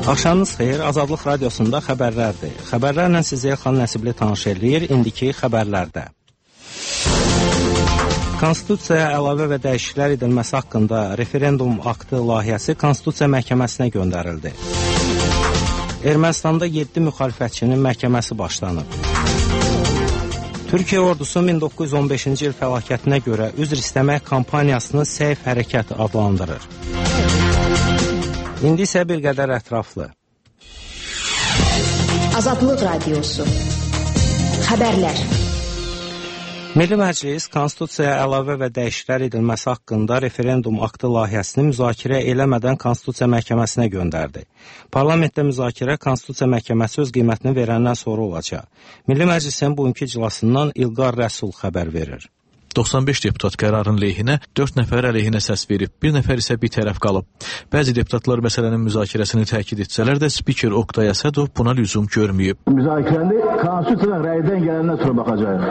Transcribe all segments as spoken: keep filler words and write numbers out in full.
Axşamınız xeyir, Azadlıq Radiosunda xəbərlərdir. Xəbərlərlə sizi Elxan Nəsibli tanış eləyir, indiki xəbərlərdə. Konstitusiyaya əlavə və dəyişikliklər edilməsi haqqında referendum aktı layihəsi Konstitusiya Məhkəməsinə göndərildi. Ermənistanda yeddi müxalifətçinin məhkəməsi başlanıb. Türkiyə ordusu min doqquz yüz on beşinci il fəlakətinə görə üzr istəmək kampaniyasını Seyf Hərəkət adlandırır. İndi isə bir qədər ətraflı. Azadlıq Radiosu. Xəbərlər. Milli Məclis Konstitusiyaya əlavə və dəyişikliklər edilməsi haqqında referendum aktı layihəsini müzakirə eləmədən Konstitusiya Məhkəməsinə göndərdi. Parlamentdə müzakirə Konstitusiya Məhkəməsi öz qiymətini verəndən sonra olacaq. Milli Məclisin bugünkü iclasından İlqar Rəsul xəbər verir. doxsan beş deputat qərarın lehinə, dörd nəfər əleyhinə səs verib, bir nəfər isə bir tərəf qalıb. Bəzi deputatlar məsələnin müzakirəsini təkid etsələr də spiker Oqtay Əsədov buna lüzum görməyib. Müzakirəndə Konstitusiyadan rəydən gələndən sonra baxacağıq.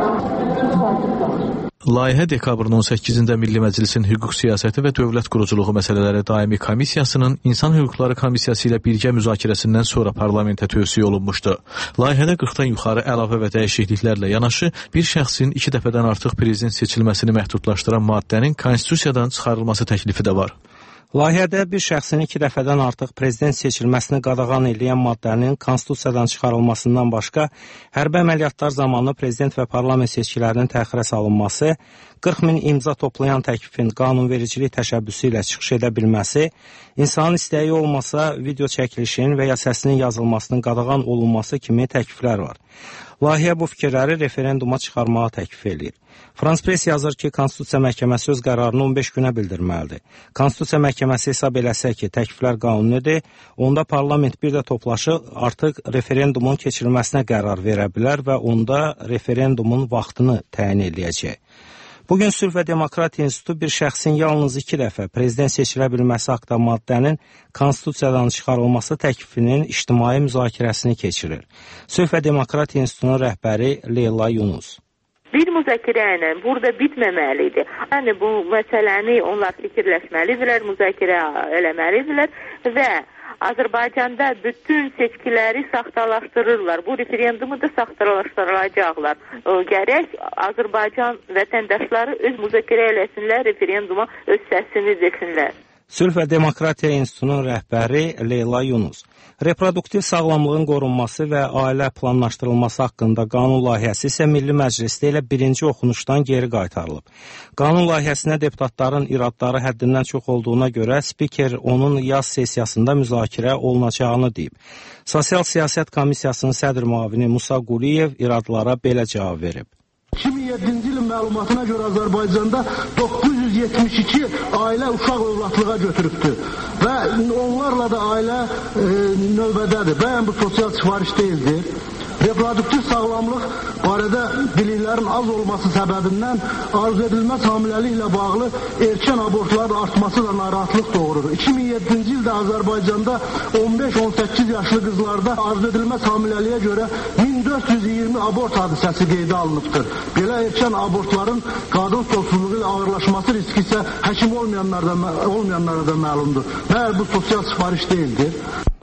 Layihə dekabrın on səkkizində Milli Məclisin Hüquq Siyasəti və Dövlət Quruculuğu məsələləri daimi komissiyasının İnsan Hüquqları Komissiyası ilə birgə müzakirəsindən sonra parlamentə tövsiyə olunmuşdu. Layihədə qırxdan yuxarı əlavə və dəyişikliklərlə yanaşı bir şəxsin iki dəfədən artıq prezident seçilməsini məhdudlaşdıran maddənin Konstitusiyadan çıxarılması təklifi də var. Layihədə bir şəxsin iki dəfədən artıq prezident seçilməsini qadağan edən maddənin Konstitusiyadan çıxarılmasından başqa, hərbi əməliyyatlar zamanı prezident və parlament seçkilərinin təxirə salınması, qırx min imza toplayan təklifin qanunvericilik təşəbbüsü ilə çıxış edə bilməsi, insanın istəyi olmasa video çəkilişinin və ya səsinin yazılmasının qadağan olunması kimi təkliflər var. Layihə bu fikirləri referenduma çıxarmağa təklif edir. Frans Press yazır ki, Konstitusiya Məhkəməsi öz qərarını on beş günə bildirməlidir. Konstitusiya Məhkəməsi hesab eləsə ki, təkliflər qanunidir, onda parlament bir də toplaşıb artıq referendumun keçirilməsinə qərar verə bilər və onda referendumun vaxtını təyin eləyəcək. Bugün Sülh və Demokratiya İnstitutu bir şəxsin yalnız iki dəfə prezident seçilə bilməsi haqqında maddənin Konstitusiyadan çıxarılması təklifinin ictimai müzakirəsini keçirir. Sülh və Demokratiya İnstitutunun rəhbəri Leyla Yunus. Bir müzakirə ilə burada bitməməlidir. Yəni bu məsələni onlar fikirləşməlidirlər, müzakirə eləməlidirlər və Azərbaycanda bütün seçkiləri saxtalaşdırırlar. Bu referendumu da saxtalaşdırılacaqlar. Gərək Azərbaycan vətəndaşları öz müzakirə eləsinlər, referenduma öz səsini desinlər. Sülh və Demokratiya İnstitutunun rəhbəri Leyla Yunus. Reproduktiv sağlamlığın qorunması və ailə planlaşdırılması haqqında qanun layihəsi isə Milli Məclisdə elə birinci oxunuşdan geri qaytarılıb. Qanun layihəsinə deputatların iradları həddindən çox olduğuna görə spiker onun yaz sessiyasında müzakirə olunacağını deyib. Sosial Siyasət Komissiyasının sədr müavini Musa Quliyev iradlara belə cavab verib. iki min yeddinci ilin məlumatına görə Azərbaycanda doqquz yüz yetmiş iki ailə uşaq övladlığa götürübdür və onlarla da ailə e, növbədədir. Bəyən bu sosial sifariş deyildir. Reproduktiv sağlamlıq barədə biliklərin az olması səbəbindən arzu edilməz hamiləliklə bağlı erkən abortların artması da narahatlıq doğurur. iki min yeddinci ildə Azərbaycanda on beş on səkkiz yaşlı qızlarda arzu edilməz hamiləliyə görə min dörd yüz iyirmi abort hadisəsi qeydə alınıbdır. Belə erkən abortların qadın sonsuzluğu ilə ağırlaşması riski isə həkim olmayanlara da, olmayanlara da məlumdur. Məyər bu sosial sifariş deyildir?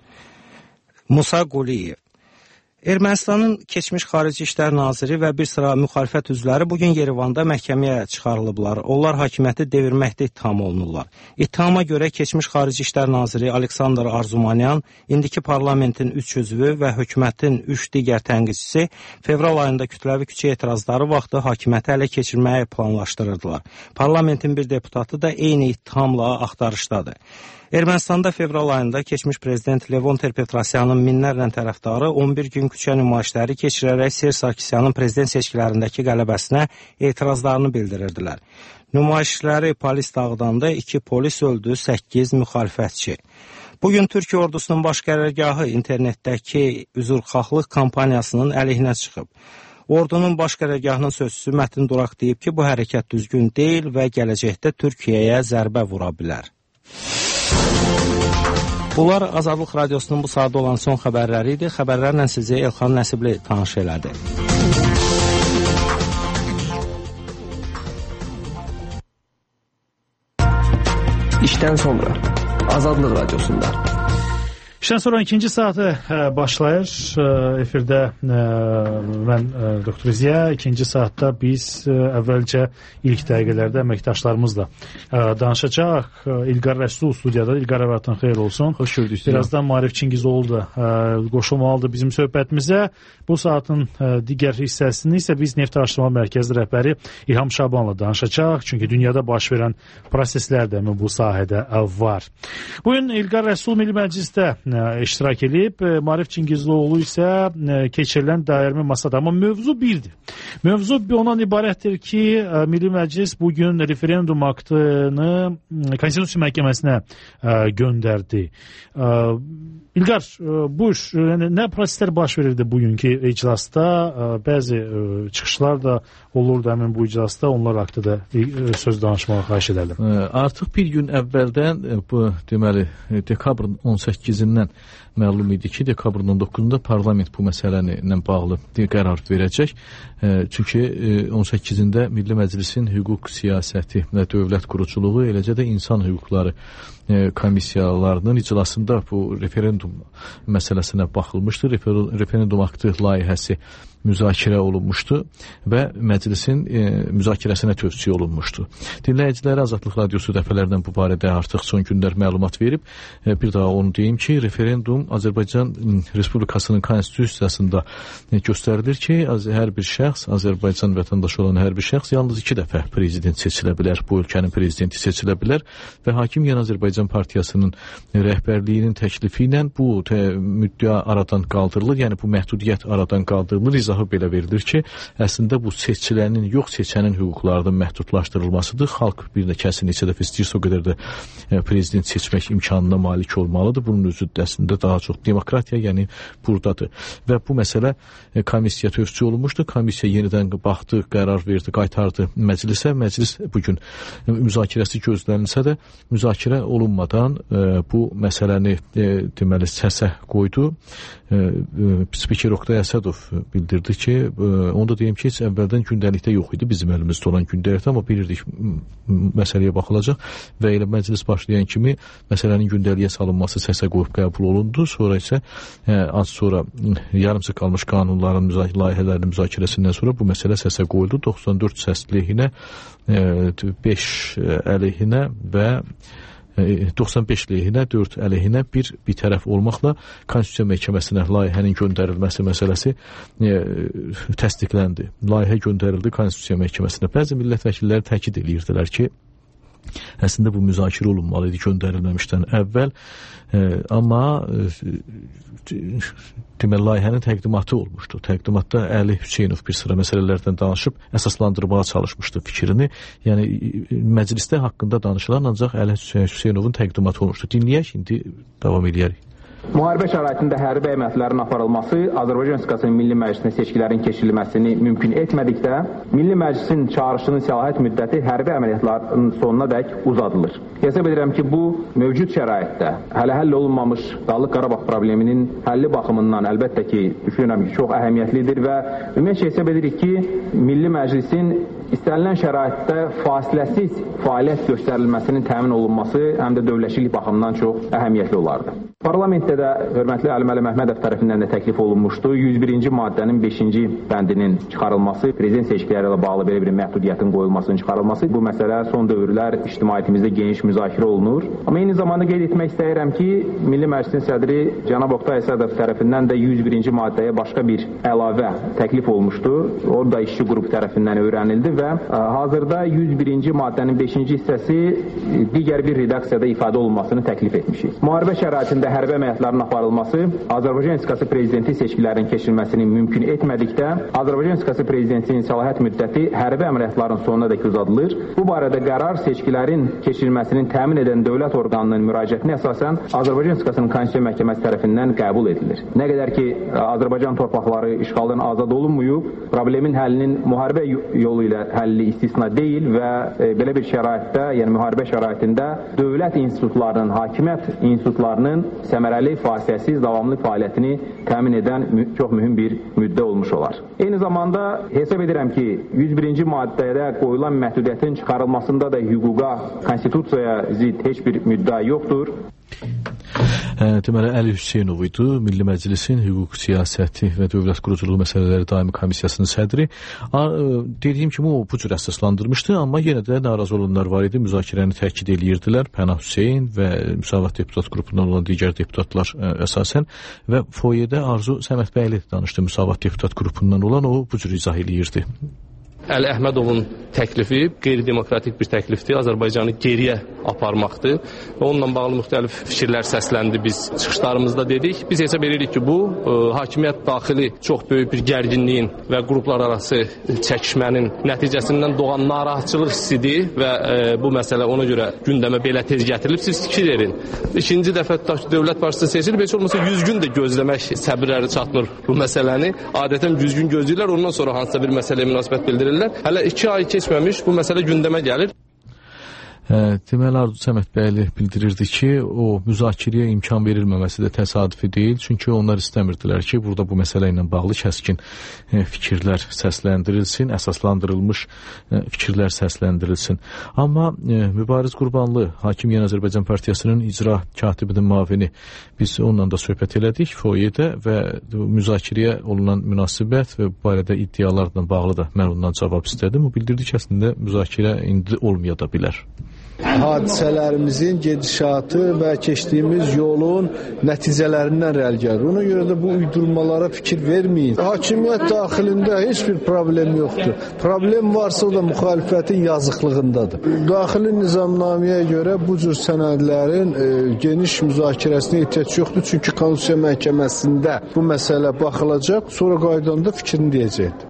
Musa Quliyev. Ermənistanın keçmiş Xarici İşlər Naziri və bir sıra müxalifət üzvləri bugün Yerevanda məhkəməyə çıxarılıblar. Onlar hakimiyyəti devirməkdə ittiham olunurlar. İttihama görə keçmiş Xarici İşlər Naziri Aleksandr Arzumanyan, indiki parlamentin üç üzvü və hökumətin üç digər tənqidçisi fevral ayında kütləvi küçə etirazları vaxtı hakimiyyəti ələ keçirməyi planlaşdırırdılar. Parlamentin bir deputatı da eyni ittihamla axtarışdadır. Ermənistanda fevral ayında keçmiş prezident Levon Ter-Petrosyanın minlərlə tərəfdarı on bir gün küçə nümayişləri keçirərək Ser Sarkisyanın prezident seçkilərindəki qələbəsinə etirazlarını bildirirdilər. Nümayişləri polis dağıdanda iki polis öldü, səkkiz müxalifətçi. Bugün Türkiyə ordusunun baş qərargahı internetdəki üzrxahlıq kampaniyasının əleyhinə çıxıb. Ordunun baş qərargahının sözçüsü Mətin Duraq deyib ki, bu hərəkət düzgün deyil və gələcəkdə Türkiyəyə zərbə vura bilər. Bunlar Azadlıq Radiosunun bu saatda olan son xəbərləri idi. Xəbərlərlə sizi Elxan Nəsibli tanış elədi. İşdən sonra Azadlıq Radiosunda. İşdən sonra ikinci saatı başlayır. Efirdə mən doktor İziyə. İkinci saatda biz əvvəlcə ilk dəqiqələrdə əməkdaşlarımızla danışacaq. İlqar Rəsul studiyada. İlqar əvvəldən xeyir olsun. Xoş gördük. Birazdan Maarif Çingizoğlu da qoşulmalıdır bizim söhbətimizə. Bu saatın digər hissəsini isə biz Neft Araşdırma Mərkəzi rəhbəri İlham Şabanla danışacaq. Çünki dünyada baş verən proseslər də bu sahədə var. Bugün İlqar Rəsul Milli Məclisdə iştirak edib, Maarif Çingizlioğlu isə keçirilən dairəmi masada. Amma mövzu birdir. Mövzu ondan ibarətdir ki, Milli Məclis bugün referendum aktını Konstitusiya Məhkəməsinə göndərdi. İlqar, buyur, nə proseslər baş verirdi bugünkü iclasda? Bəzi çıxışlar da olurdu həmin bu iclasda. Onlar haqqında söz danışmağa xahiş edərdim. Artıq bir gün əvvəldən bu, deməli, dekabrın on səkkizindən məlum idi ki, dekabrın on doqquzunda parlament bu məsələni bağlı qərar verəcək. Çünki on səkkizində Milli Məclisin hüquq siyasəti və dövlət quruculuğu, eləcə də insan hüquqları komissiyalarının iclasında bu referendum məsələsinə baxılmışdı. Referendum aktı layihəsi müzakirə olunmuşdu və məclisin e, müzakirəsinə tövsiyə olunmuşdu. Dinləyicilərə Azadlıq Radiosu dəfələrlə bu barədə artıq son günlər məlumat verib. E, bir daha onu deyim ki, referendum Azərbaycan Respublikasının konstitusiyasında e, göstərilir ki, az, hər bir şəxs, Azərbaycan vətəndaşı olan hər bir şəxs yalnız iki dəfə prezident seçilə bilər, bu ölkənin prezidenti seçilə bilər və Hakim Yeni Azərbaycan Partiyasının rəhbərliyinin təklifi ilə bu müddəa aradan qaldırılır, yəni bu məhdudiyyət aradan qaldırılır. İzahı belə verilir ki, əslində bu seçilənin yox, seçənin hüquqlarının məhdudlaşdırılmasıdır. Xalq bir də kəsin neçə dəfə istəyirsə o qədər də e, prezident seçmək imkanına malik olmalıdır. Bunun özü əslində daha çox demokratiya, yəni buradadır. Və bu məsələ e, komissiya tövsiyə olunmuşdu. Komissiya yenidən baxdı, qərar verdi, qaytardı məclisə. Məclis bugün e, müzakirəsi gözlənilsə də müzakirə olunmadan e, bu məsələni e, deməli səsə qoydu. E, e, Spiker Oqtay Əsədov bildirdi ki, e, onu da deyim ki, heç əvvəldən gündəlikdə yox idi bizim əlimizdə olan gündəlikdə, amma bilirdik məsələyə baxılacaq və elə məclis başlayan kimi məsələnin gündəliyə salınması səsə qoyub qəbul olundu. Sonra isə e, az sonra yarımçıq qalmış qanunların, müzakirə layihələrinin müzakirəsindən sonra bu məsələ səsə qoyuldu. doxsan dörd səs lehinə, e, beş əleyhinə və doxsan beş lehinə, dörd əleyhinə bir bir tərəf olmaqla Konstitusiya Məhkəməsinə layihənin göndərilməsi məsələsi e, təsdiqləndi. Layihə göndərildi Konstitusiya Məhkəməsinə. Bəzi millət vəkilləri təkid edirdilər ki, əslində bu müzakirə olunmalı idi göndərilməmişdən əvvəl, e, amma e, deməli layihənin təqdimatı olmuşdu. Təqdimatda Əli Hüseynov bir sıra məsələlərdən danışıb əsaslandırmağa çalışmışdı fikrini. Yəni məclisdə haqqında danışılan ancaq Əli Hüseynovun təqdimatı olmuşdu. Dinləyək, indi davam edərik. Müharibə şəraitində hərbi əməliyyatların aparılması Azərbaycan Respublikasının Milli Məclisinə seçkilərin keçirilməsini mümkün etmədikdə, Milli Məclisin çağırışının səlahiyyət müddəti hərbi əməliyyatların sonuna dək uzadılır. Hesab edirəm ki, bu mövcud şəraitdə hələ həll olunmamış Dağlıq Qarabağ probleminin həlli baxımından əlbəttə ki, düşünürəm ki, çox əhəmiyyətlidir və ümumiyyətlə hesab edirik ki, Milli Məclisin istənilən şəraitdə fasiləsiz fəaliyyət göstərilməsinin təmin olunması həm də dövlətçilik baxımından çox əhəmiyyətli olardı. Parlamentdə də hörmətli Əliməli Məhmədov tərəfindən də təklif olunmuşdu. yüz birinci maddənin beşinci bəndinin çıxarılması, prezident seçkiləri ilə bağlı belə bir məhdudiyyətin qoyulmasının çıxarılması. Bu məsələ son dövrlər ictimaiyyətimizdə geniş müzakirə olunur. Amma eyni zamanda qeyd etmək istəyirəm ki, Milli Məclisin sədri cənab Oqtay Əsədov tərəfindən də yüz birinci maddəyə başqa bir əlavə təklif olmuşdu. O da işçi qrupu tərəfindən öyrənildi və hazırda yüz birinci maddənin beşinci hissəsi digər bir redaksiyada ifadə olunmasını təklif etmişik. Müharibə şəraitində hərbi əməliyyatların aparılması Azərbaycan Respublikası prezidenti seçkilərinin keçirilməsini mümkün etmədikdə, Azərbaycan Respublikası prezidentinin səlahiyyət müddəti hərbi əməliyyatların sonuna dək uzadılır. Bu barədə qərar seçkilərin keçirilməsinin təmin edən dövlət orqanının müraciətinə əsasən Azərbaycan Respublikasının Konstitusiya Məhkəməsi tərəfindən qəbul edilir. Nə qədər ki, Azərbaycan torpaqları işğaldan azad olunmayıb, problemin həllinin müharibə yolu ilə həlli istisna deyil və e, belə bir şəraitdə, yəni müharibə şəraitində dövlət institutlarının, hakimiyyət institutlarının səmərəli, fasiləsiz, davamlı fəaliyyətini təmin edən mü çox mühüm bir müddə olmuş olar. Eyni zamanda hesab edirəm ki, yüz birinci maddədə qoyulan məhdudiyyətin çıxarılmasında da hüquqa, konstitusiyaya zid heç bir müddəa yoxdur. Deməli, Əli Hüseynov idi, Milli Məclisin Hüquq Siyasəti və Dövlət Quruculuğu Məsələləri Daimi Komissiyasının sədri. Dediyim kimi, o bu cür əsaslandırmışdı, amma yenə də narazı olanlar var idi, müzakirəni təkid edirdilər. Pənah Hüseyn və Müsavat deputat qrupundan olan digər deputatlar əsasən və foyedə Arzu Səmədbəyli danışdı, Müsavat deputat qrupundan olan, o bu cür izah edirdi. Əli Əhmədovun təklifi qeyri-demokratik bir təklifdir, Azərbaycanı geriyə aparmaqdır və onunla bağlı müxtəlif fikirlər səsləndi, biz çıxışlarımızda dedik. Biz hesab edirik ki, bu ə, hakimiyyət daxili çox böyük bir gərginliyin və qruplar arası çəkişmənin nəticəsindən doğan narahatçılıq hissidir və ə, bu məsələ ona görə gündəmə belə tez gətirilib. Siz fikir verin. İkinci dəfə dövlət başçısı seçilib, heç olmasa yüz gün də gözləmək səbirləri çatmır bu məsələni. Adətən yüz gün gözləyirlər, ondan sonra hansısa bir məsələyə münasibət bildirirlər. Hələ iki ay keçməmiş bu məsələ gündəmə gəlir. Deməli, Arzu Səmədbəyli bildirirdi ki, o müzakirəyə imkan verilməməsi də təsadüfi deyil. Çünki onlar istəmirdilər ki, burada bu məsələ ilə bağlı kəskin fikirlər səsləndirilsin, əsaslandırılmış fikirlər səsləndirilsin. Amma Mübariz Qurbanlı, Hakim Yeni Azərbaycan Partiyasının icra katibinin müavini, biz onunla da söhbət elədik foyedə və müzakirəyə olunan münasibət və bu barədə iddialarla bağlı da mən ondan cavab istədim. O bildirdi ki, əslində müzakirə indi olmaya da bilər. Hadisələrimizin gedişatı və keçdiyimiz yolun nəticələrindən irəli gəlir. Ona görə də bu uydurmalara fikir verməyin. Hakimiyyət daxilində heç bir problem yoxdur. Problem varsa o da müxalifətin yazıqlığındadır. Daxili nizamnaməyə görə bu cür sənədlərin e, geniş müzakirəsinə ehtiyac yoxdur. Çünki Konstitusiya Məhkəməsində bu məsələ baxılacaq, sonra qaydanda fikrini deyəcəkdir.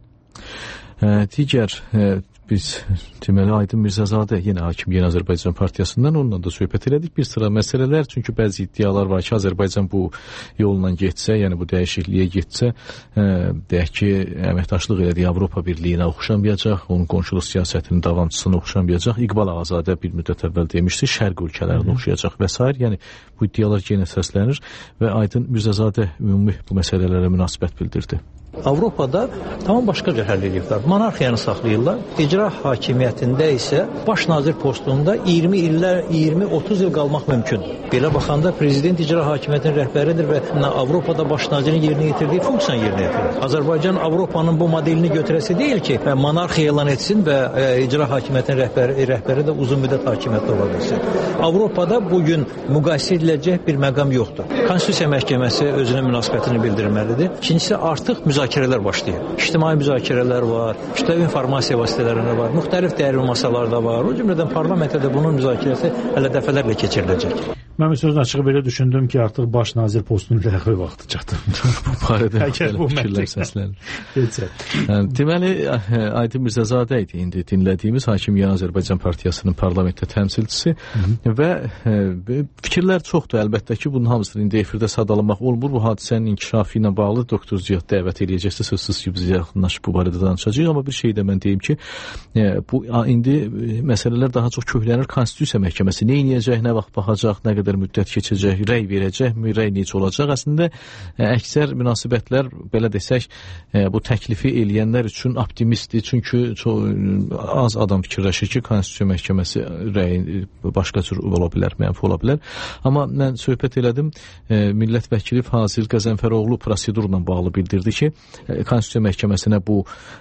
Digər e, biz deməli Aydın Mirzəzadə yenə Hakim Yeni Azərbaycan Partiyasından onunla da söhbət elədik. Bir sıra məsələlər, çünki bəzi iddialar var ki, Azərbaycan bu yolla getsə, yəni bu dəyişikliyə getsə, e, deyək ki, əməkdaşlıq elədiyi Avropa Birliyinə oxşamayacaq, onun qonşuluq siyasətinin davamçısına oxşamayacaq. İqbal Ağazadə bir müddət əvvəl demişdi, şərq ölkələrinə oxşayacaq və s. Yəni bu iddialar yenə səslənir və Aydın Mirzəzadə ümumi bu məsələlərə münasibət bildirdi. Avropada tamam başqa cür həll edirlər. Monarxiyanı saxlayırlar. İcra hakimiyyətində isə baş nazir postunda iyirmi illər, iyirmi otuz il qalmaq mümkündür. Belə baxanda prezident icra hakimiyyətinin rəhbəridir və Avropada baş nazirin yerinə yetirdiyi funksiyanı yerinə yetirir. Azərbaycan Avropanın bu modelini götürəsi deyil ki, monarxiya elan etsin və e, icra hakimiyyətinin rəhbəri, rəhbəri də uzun müddət hakimiyyətdə ola bilsin. Avropada bugün müqayisə ediləcək bir məqam yoxdur. Konstitusiya Məhkəməsi özünün münasibətini bildirməlidir. İkincisi, artıq müzakirələr başlayır. İctimai müzakirələr var, kütləvi informasiya vasitələrində var, müxtəlif dəyərli masalarda var. O cümlədən parlamentdə də bunun müzakirəsi hələ dəfələrlə keçiriləcək. Mən sözün açığı belə düşündüm ki, artıq baş nazir postunu ləğvi vaxtı çatır. Bu barədə fikirlər səslənir. Deməli, Aydın Mirzəzadə idi indi dinlədiyimiz Hakim Yeni Azərbaycan Partiyasının parlamentdə təmsilçisi və fikirlər çoxdur. Əlbəttə ki, bunun hamısını indi efirdə sadalamaq olmur. Bu hadisənin inkişafı ilə bağlı doktor Ziyad dəvət edəcəksə, sözsüz ki, biz yaxınlaşıb bu barədə danışacağıq. Amma bir şey də mən deyim ki, bu indi məsələlər daha çox köklənir. Konstitusiya Məhkəməsi nə edəcək, nə vaxt baxacaq, nə qədər müddət keçəcək, rəy verəcəkmi, rəy necə olacaq? Əslində, əksər münasibətlər, belə desək, bu təklifi eləyənlər üçün optimistdir. Çünki çox az adam fikirləşir ki, Konstitusiya Məhkəməsi rəyi başqa cür ola bilər, mənfi ola bilər. Amma mən söhbət elədim, millət vəkili Fazil Qəzənfəroğlu prosedurla bağlı bildirdi ki, Konstitusiya Məhkəməsinə bu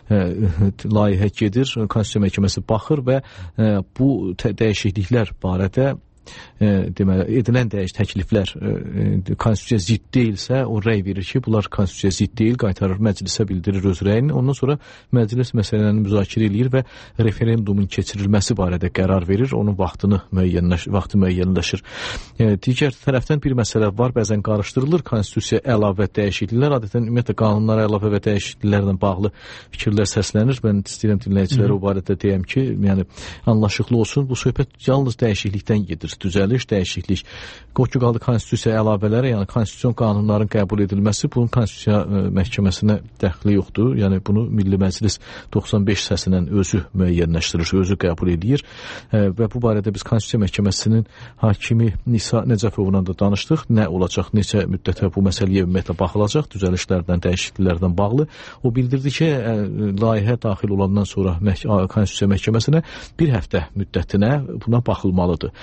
layihə gedir, Konstitusiya Məhkəməsi baxır və bu dəyişikliklər barədə E, deməli, edilən dəyiş təkliflər e, konstitusiyaya zidd deyilsə, o rəy verir ki, bunlar konstitusiyaya zidd deyil, qaytarır məclisə bildirir öz rəyini. Ondan sonra məclis məsələni müzakirə eləyir və referendumun keçirilməsi barədə qərar verir. Onun vaxtını müəyyənləşir, vaxtı müəyyənləşir. E, digər tərəfdən bir məsələ var, bəzən qarışdırılır konstitusiyaya əlavə dəyişikliklər. Adətən ümumiyyətlə qanunlara əlavə və dəyişikliklərlə bağlı fikirlər səslənir. Mən istəyirəm dinləyicilərə o barədə deyəm ki, yəni anlaşıqlı olsun. Bu söhbət yalnız dəyişiklikdən gedir. Düzəliş, dəyişiklik. O ki, qaldı konstitusiya əlavələri, yəni konstitusiyon qanunların qəbul edilməsi, bunun konstitusiya ə, məhkəməsinə dəxli yoxdur. Yəni bunu Milli Məclis doxsan beş hissəsindən özü müəyyənləşdirir, özü qəbul edir. Ə, və bu barədə biz Konstitusiya Məhkəməsinin hakimi Nisa Nəcəfovla da danışdıq. Nə olacaq, neçə müddətə bu məsələyə ümumiyyətlə baxılacaq, düzəlişlərdən, dəyişikliklərdən bağlı. O bildirdi ki, ə, layihə daxil olandan sonra məh Konstitusiya Məhkəməsinə bir həftə müddətinə buna baxılmalıdır. Yəni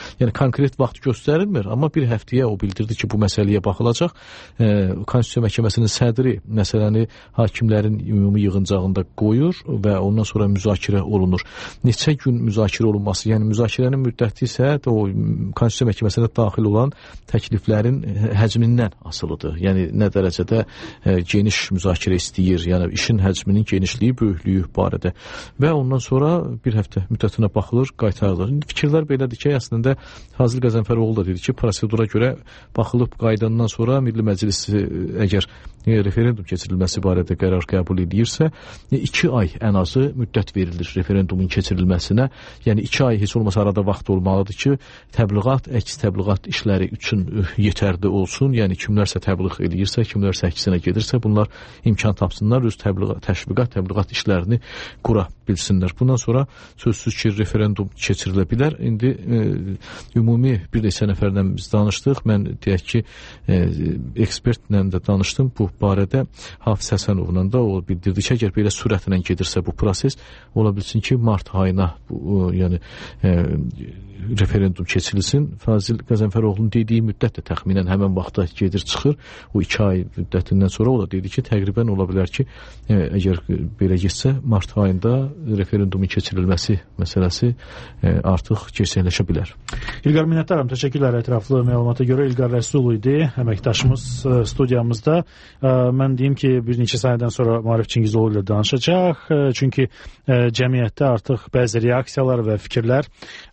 konkret vaxt göstərilmir, amma bir həftəyə o bildirdi ki, bu məsələyə baxılacaq. E, Konstitusiya Məhkəməsinin sədri məsələni hakimlərin ümumi yığıncağında qoyur və ondan sonra müzakirə olunur. Neçə gün müzakirə olunması, yəni müzakirənin müddəti isə o Konstitusiya Məhkəməsinə daxil olan təkliflərin həcmindən asılıdır. Yəni nə dərəcədə e, geniş müzakirə istəyir, yəni işin həcminin genişliyi, böyüklüyü barədə. Və ondan sonra bir həftə müddətinə baxılır, qaytarılır. Fikirlər belədir ki, əslində Fazil Qəzənfəroğlu da dedi ki, prosedura görə baxılıb qaydandan sonra Milli Məclisi əgər referendum keçirilməsi barədə qərar qəbul edirsə, iki ay ən azı müddət verilir referendumun keçirilməsinə. Yəni iki ay heç olmasa arada vaxt olmalıdır ki, təbliğat, əks təbliğat işləri üçün yetərli olsun. Yəni kimlərsə təbliğ eləyirsə, kimlərsə əksinə gedirsə, bunlar imkan tapsınlar, öz təbliğat, təşviqat, təbliğat işlərini qura bilsinlər. Bundan sonra sözsüz ki, referendum keçirilə bilər. İndi e, ümumi bir neçə nəfərlə biz danışdıq. Mən deyək ki, e, ekspertlə də danışdım bu barədə. Hafiz Həsənovla da o bildirdi ki, əgər belə sürətlə gedirsə bu proses, ola bilsin ki, mart ayına bu, o, yəni e, referendum keçirilsin. Fazil Qəzənfəroğlu'nun dediyi müddət də təxminən həmən vaxtda gedir çıxır. O iki ay müddətindən sonra o da dedi ki, təqribən ola bilər ki, e, əgər belə getsə, mart ayında referendumun keçirilməsi məsələsi e, artıq gerçəkləşə bilər. İlqar minnətdaram. Təşəkkürlər ətraflı məlumata görə. İlqar Rəsul idi əməkdaşımız studiyamızda. Mən deyim ki, bir neçə saniyədən sonra Maarif Çingizoğlu ilə danışacaq. Çünki cəmiyyətdə artıq bəzi reaksiyalar və fikirlər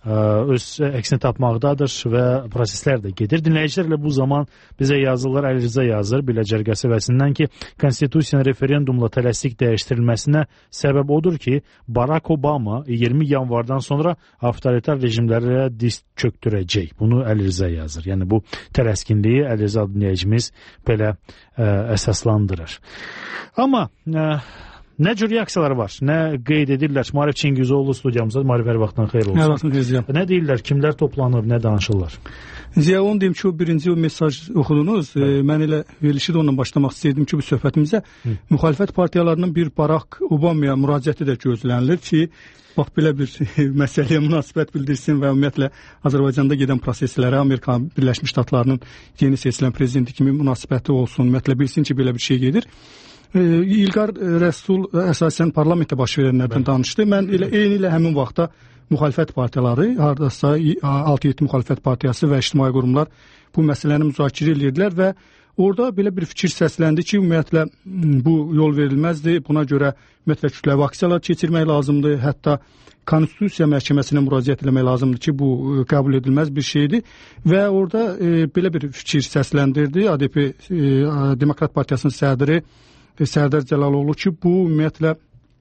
öz əksini tapmaqdadır və proseslər də gedir. Dinləyicilər ilə bu zaman bizə yazırlar, Əli Rza yazır Biləcər qəsəbəsindən ki, konstitusiyanın referendumla tələsik dəyişdirilməsinə səbəb odur ki, Barack Obama iyirmi yanvardan sonra avtoritar rejimlərə diz çöktürəcək. Bunu Əli Rza yazır. Yəni bu tələskinliyi Əli Rza dinləyicimiz belə ə, əsaslandırır. Amma ə, nə cür reaksiyalar var, nə qeyd edirlər. Maarif Çingizoğlu studiyamızda. Maarif, hər vaxtdan xeyir olsun. Hər vaxtdan xeyir. Nə deyirlər, kimlər toplanır, nə danışırlar? Ziya, onu deyim ki, o birinci o mesaj oxudunuz. E, mən elə verilişi də onunla başlamaq istəyirdim ki, bu söhbətimizə Hı. müxalifət partiyalarının bir Barack Obama'ya müraciəti də gözlənilir ki, bax belə bir məsələyə münasibət bildirsin və ümumiyyətlə Azərbaycanda gedən proseslərə Amerika Birləşmiş Ştatlarının yeni seçilən prezidenti kimi münasibəti olsun, ümumiyyətlə bilsin ki, belə bir şey gedir. E, İlqar Rəsul əsasən parlamentdə baş verənlərdən danışdı. Mən elə eyni ilə həmin vaxtda müxalifət partiyaları, hardasa altı yeddi müxalifət partiyası və ictimai qurumlar bu məsələni müzakirə edirdilər və orada belə bir fikir səsləndi ki, ümumiyyətlə bu yol verilməzdir. Buna görə ümumiyyətlə kütləvi aksiyalar keçirmək lazımdır. Hətta Konstitusiya Məhkəməsinə müraciət etmək lazımdır ki, bu qəbul edilməz bir şeydir. Və orada e, belə bir fikir səsləndirdi A D P e, Demokrat Partiyasının sədri e, Sərdar Cəlaloğlu ki, bu ümumiyyətlə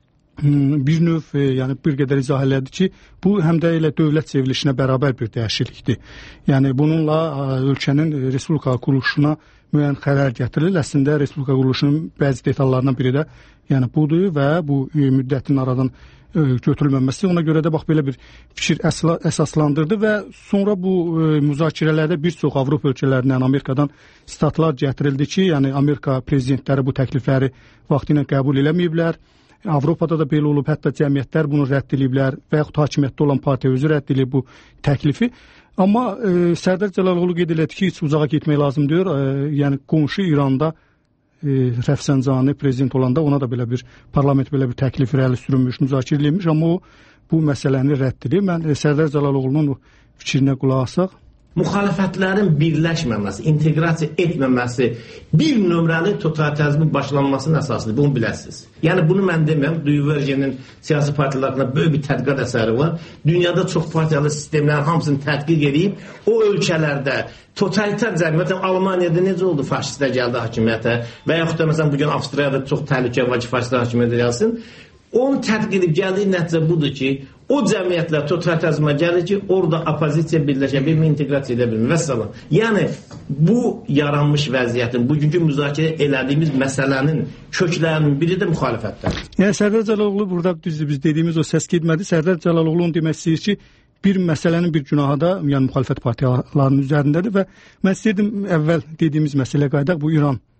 bir növ, e, yəni bir qədər izah elədi ki, bu həm də elə dövlət çevrilişinə bərabər bir dəyişiklikdir. Yəni bununla a, ölkənin respublika quruluşuna müəyyən xələl gətirilir. Əslində respublika quruluşunun bəzi detallarından biri də yəni budur və bu e, müddətin aradan e, götürülməməsi ona görə də bax belə bir fikir əsla, əsaslandırdı və sonra bu e, müzakirələrdə bir çox Avropa ölkələrindən, Amerikadan statlar gətirildi ki, yəni Amerika prezidentləri bu təklifləri vaxtilə qəbul eləməyiblər. Avropada da belə olub, hətta cəmiyyətlər bunu rədd ediblər və yaxud hakimiyyətdə olan partiya özü rədd edib bu təklifi. Amma e, Sərdar Cəlaloğlu qeyd elədi ki, heç uzağa getmək lazım deyir. E, yəni qonşu İranda e, Rəfsanjani prezident olanda ona da belə bir parlament belə bir təklif irəli sürülmüş, müzakirə edilmiş, amma o bu məsələni rədd edib. Mən e, Sərdar Cəlaloğlu'nun fikrinə qulaq asaq. Müxalifətlərin birləşməməsi, inteqrasiya etməməsi bir nömrəli totalitarizmin başlanmasının əsasıdır. Bunu biləsiniz. Yəni bunu mən demirəm. Duyvergenin siyasi partiyalarında böyük bir tədqiqat əsəri var. Dünyada çox partiyalı sistemlərin hamısını tədqiq edib, o ölkələrdə totalitar cəmiyyət, Almaniyada necə oldu, faşistlər gəldi hakimiyyətə və yaxud da məsələn bugün Avstriyada çox təhlükəli var ki, faşistlər hakimiyyətə gəlsin. Onu tədqiq edib gəldiyi nəticə budur ki, o cəmiyyətlər totalitarizmə gəlir ki, orada opozisiya birləşə bilmir, inteqrasiya edə bilmir və salam. Yəni, bu yaranmış vəziyyətin, bugünkü müzakirə elədiyimiz məsələnin köklərinin biri də müxalifətlər. Yəni, Sərdar Cəlaloğlu burada düzdür, biz dediyimiz o səs getmədi. Sərdar Cəlaloğlu onu demək istəyir ki, bir məsələnin bir günahı da yəni müxalifət partiyalarının üzərindədir və mən istəyirdim əvvəl dediyimiz məsələ qaydaq bu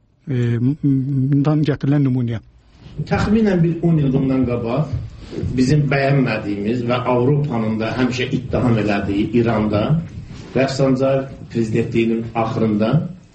İrandan e, gətirilən nümunəyə. Təxminən bir on il bundan qabaq bizim bəyənmədiyimiz və Avropanın da həmişə ittiham elədiyi İranda Rəfsanjani prezidentliyinin axırında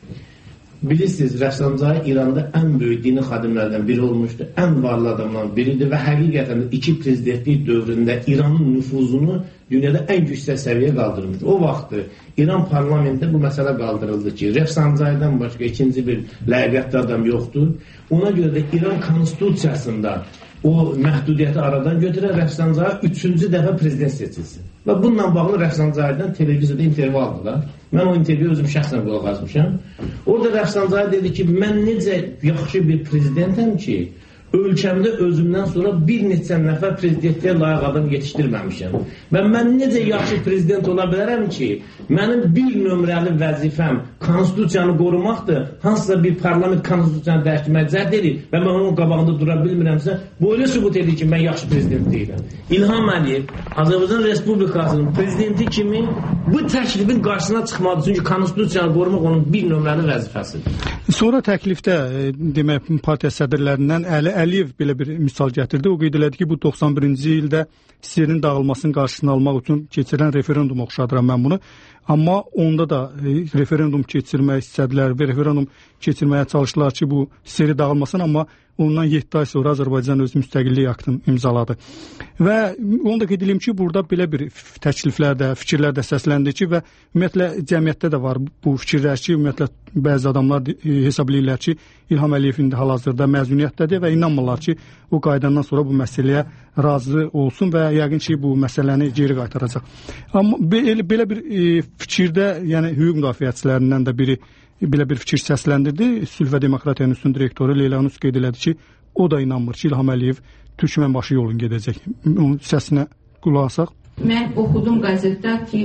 bilirsiniz, Rəfsanjani İranda ən böyük dini xadimlərdən biri olmuşdu, ən varlı adamlardan biridir və həqiqətən iki prezidentlik dövründə İranın nüfuzunu dünyada ən yüksək səviyyə qaldırmışdı. O vaxtı İran parlamentində bu məsələ qaldırıldı ki, Rəfsanjanidən başqa ikinci bir ləyaqətli adam yoxdur. Ona görə də İran konstitusiyasında o məhdudiyyəti aradan götürən Rəfsanjani üçüncü dəfə prezident seçilsin. Və bununla bağlı Rəfsanjanidən televiziyada intervyu aldılar. Mən o intervyu özüm şəxsən qulaq asmışam. Orada Rəfsanjani dedi ki, mən necə yaxşı bir prezidentəm ki, ölkəmdə özümdən sonra bir neçə nəfər prezidentliyə layiq adam yetişdirməmişəm. Və mən necə yaxşı prezident ola bilərəm ki, mənim bir nömrəli vəzifəm konstitusiyanı qorumaqdır, hansısa bir parlament konstitusiyanı dəyişdirmək cəhd edir və mən onun qabağında dura bilmirəmsə, bu elə sübut edir ki, mən yaxşı prezident deyiləm. İlham Əliyev, Azərbaycan Respublikasının prezidenti kimi bu təklifin qarşısına çıxmadı, çünki konstitusiyanı qorumaq onun bir nömrəli vəzifəsidir. Sonra təklifdə demək partiya sədrlərindən Əli Əliyev belə bir misal gətirdi. O qeyd elədi ki, bu doxsan birinci ildə S S R-in dağılmasının qarşısını almaq üçün keçirilən referendum oxşadıram mən bunu. Amma onda da referendum keçirmək istədilər və referendum keçirməyə çalışdılar ki, bu S S R dağılmasın, amma ondan yeddi ay sonra Azərbaycan öz müstəqillik aktını imzaladı. Və onu da qeyd edeyim ki, burada belə bir təkliflər də, fikirlər də səsləndi ki, və ümumiyyətlə cəmiyyətdə də var bu fikirlər ki, ümumiyyətlə bəzi adamlar hesab edirlər ki, İlham Əliyev indi hal-hazırda məzuniyyətdədir və inanmırlar ki, o qaydandan sonra bu məsələyə razı olsun və yəqin ki, bu məsələni geri qaytaracaq. Amma belə, belə bir e, fikirdə, yəni hüquq müdafiəçilərindən də biri belə bir fikir səsləndirdi. Sülh və Demokratiya Enstitüsünün direktoru Leyla Nus qeyd elədi ki, o da inanmır ki, İlham Əliyev Türkmənbaşı yolun gedəcək. Onun səsinə qulaq asaq. Mən oxudum qəzetdə ki,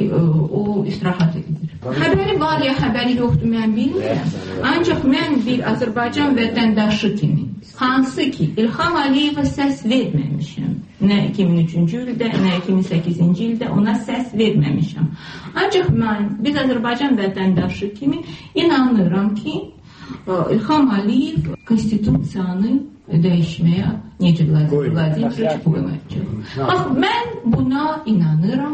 o istirahət edir. Xəbəri var ya, xəbəri yoxdur, mən bilmirəm. Ancaq mən bir Azərbaycan vətəndaşı kimi, hansı ki, İlham Əliyevə səs verməmişəm. Nə iki min üçüncü ildə, nə iki min səkkizinci ildə ona səs verməmişəm. Ancaq mən bir Azərbaycan vətəndaşı kimi inanıram ki, İlham Əliyev konstitusiyanı dəyişməyə necə lazım qoymayacaq. Bax, mən buna inanıram.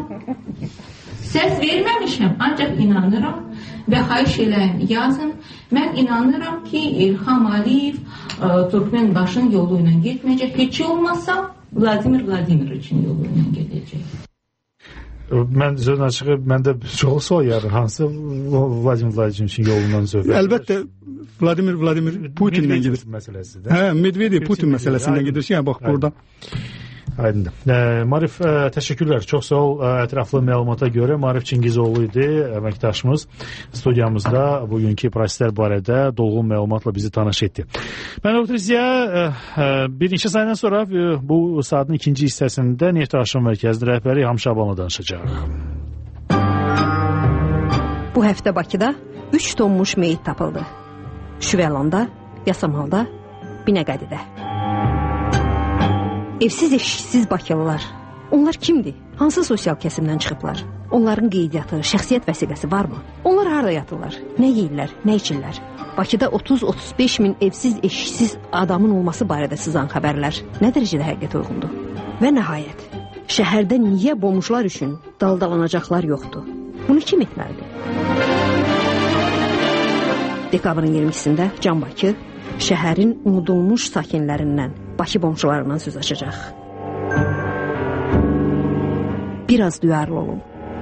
Səs verməmişəm, ancaq inanıram və xahiş eləyim, yazın. Mən inanıram ki, İlham Əliyev Türkmənbaşın yolu ilə getməyəcək. Heç olmasa Vladimir Vladimiroviçin yolu ilə gedəcək. Mən sözün açığı, məndə çox sual yarar. Hansı Vladimir Vladimiroviçin yolundan söhbət? Əlbəttə Vladimir Vladimir Putinlə gedir. Hə, Medvedev Putin məsələsindən gedir. Yəni bax burada. Aydındır. Marif, təşəkkürlər. Çox sağ ol ətraflı məlumata görə. Marif Çingizoğlu idi əməkdaşımız. Studiyamızda bugünkü proseslər barədə dolğun məlumatla bizi tanış etdi. Mən Oktrizya bir neçə sayından sonra bu saatın ikinci hissəsində Neft Araşdırma Mərkəzinin rəhbəri İlham Şabanla danışacaq. Bu həftə Bakıda üç tonmuş meyit tapıldı. Şüvəlanda, Yasamalda, Binəqədidə. Evsiz eşiksiz Bakılılar. Onlar kimdir? Hansı sosial kəsimdən çıxıblar? Onların qeydiyyatı, şəxsiyyət vəsiqəsi varmı? Onlar harada yatırlar? Nə yeyirlər, nə içirlər? Bakıda otuz otuz beş min evsiz eşiksiz adamın olması barədə sızan xəbərlər nə dərəcədə həqiqətə uyğundur? Və nəhayət, şəhərdə niyə bomuşlar üçün daldalanacaqlar yoxdur? Bunu kim etməlidir? Dekabrın iyirmi ikisində Can Bakı şəhərin unudulmuş sakinlərindən, Bakı bomşularından söz açacaq. Biraz duyarlı olun.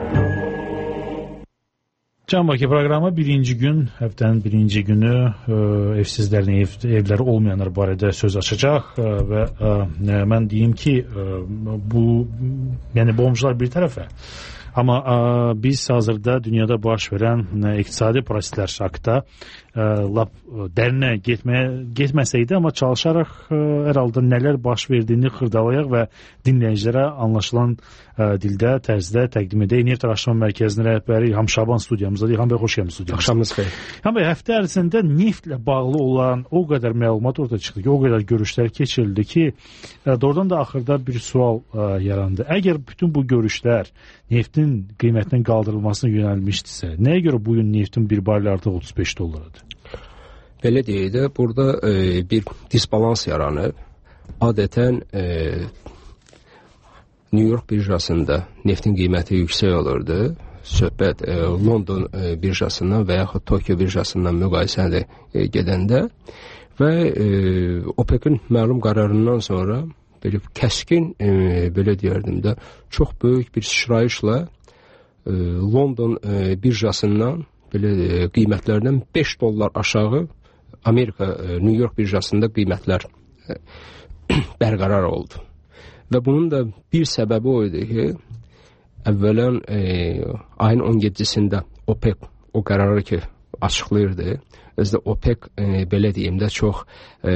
Can Bakı proqramı birinci gün, həftənin birinci günü e, evsizlərin, ev, evləri olmayanlar barədə söz açacaq e, və e, mən deyim ki, e, bu, yəni bomşular bir tərəfə. Amma ə, biz hazırda dünyada baş verən ə, iqtisadi proseslər haqqında ə, lap ə, dərinə getməyə getməsəydi, amma çalışaraq ə, hər halda nələr baş verdiyini xırdalayaq və dinləyicilərə anlaşılan ə, dildə, tərzdə təqdim edək. Neft Araşdırma Mərkəzinin rəhbəri İlham Şaban studiyamızdadır. İlham bəy, xoş gəlmisiniz studiyamıza. Axşamınız xeyir. İlham bəy, həftə ərzində neftlə bağlı olan o qədər məlumat ortaya çıxdı ki, o qədər görüşlər keçirildi ki, ə, doğrudan da axırda bir sual ə, yarandı. Əgər bütün bu görüşlər neftin qiymətinin qaldırılmasına yönəlmişdirsə, nəyə görə bu gün neftin bir barreli artıq otuz beş dollaradır? Belə deyək də, burada e, bir disbalans yaranıb. Adətən e, New York birjasında neftin qiyməti yüksək olurdu söhbət e, London e, birjasından və yaxud Tokyo birjasından müqayisədə e, gedəndə və e, OPEC-in məlum qərarından sonra belə kəskin, e, belə deyərdim də, çox böyük bir sıçrayışla e, London e, birjasından belə e, qiymətlərdən beş dollar aşağı Amerika, e, New York birjasında qiymətlər e, bərqərar oldu. Və bunun da bir səbəbi o idi ki, əvvələn e, ayın on yeddisində OPEC o qərarı ki açıqlayırdı. Özdə OPEC e, belə deyim də çox e,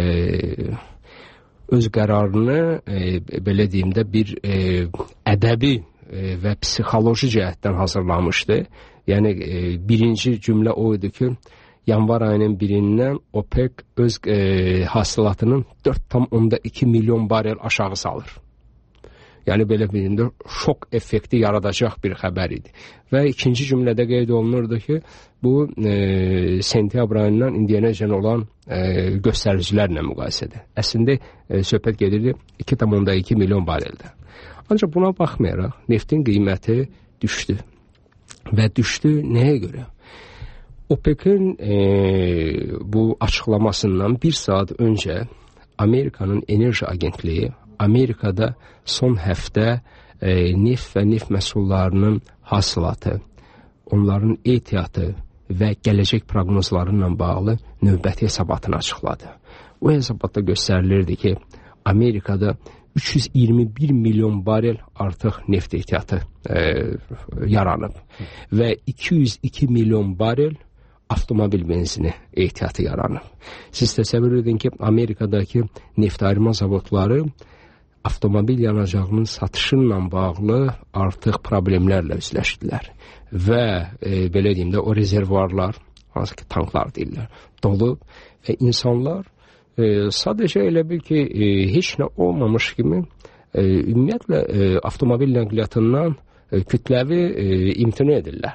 öz qərarını e, belə deyim də bir e, ədəbi e, və psixoloji cəhətdən hazırlamışdı. Yəni e, birinci cümlə o idi ki, yanvar ayının birindən OPEC öz e, hasilatının dörd tam onda iki milyon barel aşağı salır. Yəni belə birində şok effekti yaradacaq bir xəbər idi. Və ikinci cümlədə qeyd olunurdu ki, bu e, sentyabr ayından indiyənəcən olan e, göstəricilərlə müqayisədə. Əslində e, söhbət gedirdi iki tam onda iki milyon bareldə. Ancaq buna baxmayaraq neftin qiyməti düşdü. Və düşdü nəyə görə? OPEC-in e, bu açıqlamasından bir saat öncə Amerikanın Enerji Agentliyi Amerikada son həftə e, neft və neft məhsullarının hasilatı, onların ehtiyatı və gələcək proqnozları ilə bağlı növbəti hesabatını açıqladı. O hesabatda göstərilirdi ki, Amerikada üç yüz iyirmi bir milyon barel artıq neft ehtiyatı e, yaranıb və iki yüz iki milyon barel avtomobil benzini ehtiyatı yaranıb. Siz təsəvvür edin ki, Amerikadakı neft ayırma zavodları avtomobil yanacağının satışı ilə bağlı artıq problemlərlə üzləşdilər. Və e, belə deyim də o rezervuarlar, hansı ki tanklar deyirlər, dolub və insanlar e, sadəcə elə bil ki e, heç nə olmamış kimi e, ümumiyyətlə e, avtomobil nəqliyyatından e, kütləvi e, imtina edirlər.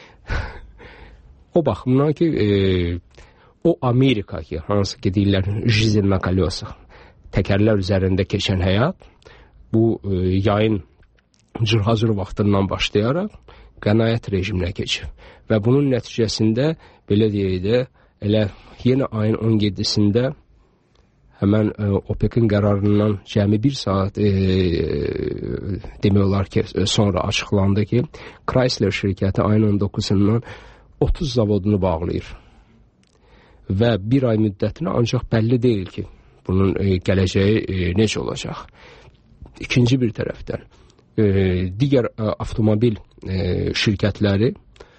O baxımdan ki e, o Amerika ki, hansı ki deyirlər Jizel Makalyosa, təkərlər üzərində keçən həyat bu e, yayın cırhazır vaxtından başlayaraq qənaət rejiminə keçib. Və bunun nəticəsində belə deyək də elə yenə ayın on yeddisində həmən e, OPEC-in qərarından cəmi bir saat e, demək olar ki sonra açıqlandı ki, Chrysler şirkəti ayın on doqquzundan otuz zavodunu bağlayır. Və bir ay müddətinə ancaq bəlli deyil ki, bunun e, gələcəyi e, necə olacaq. İkinci bir tərəfdən e, digər e, avtomobil e, şirkətləri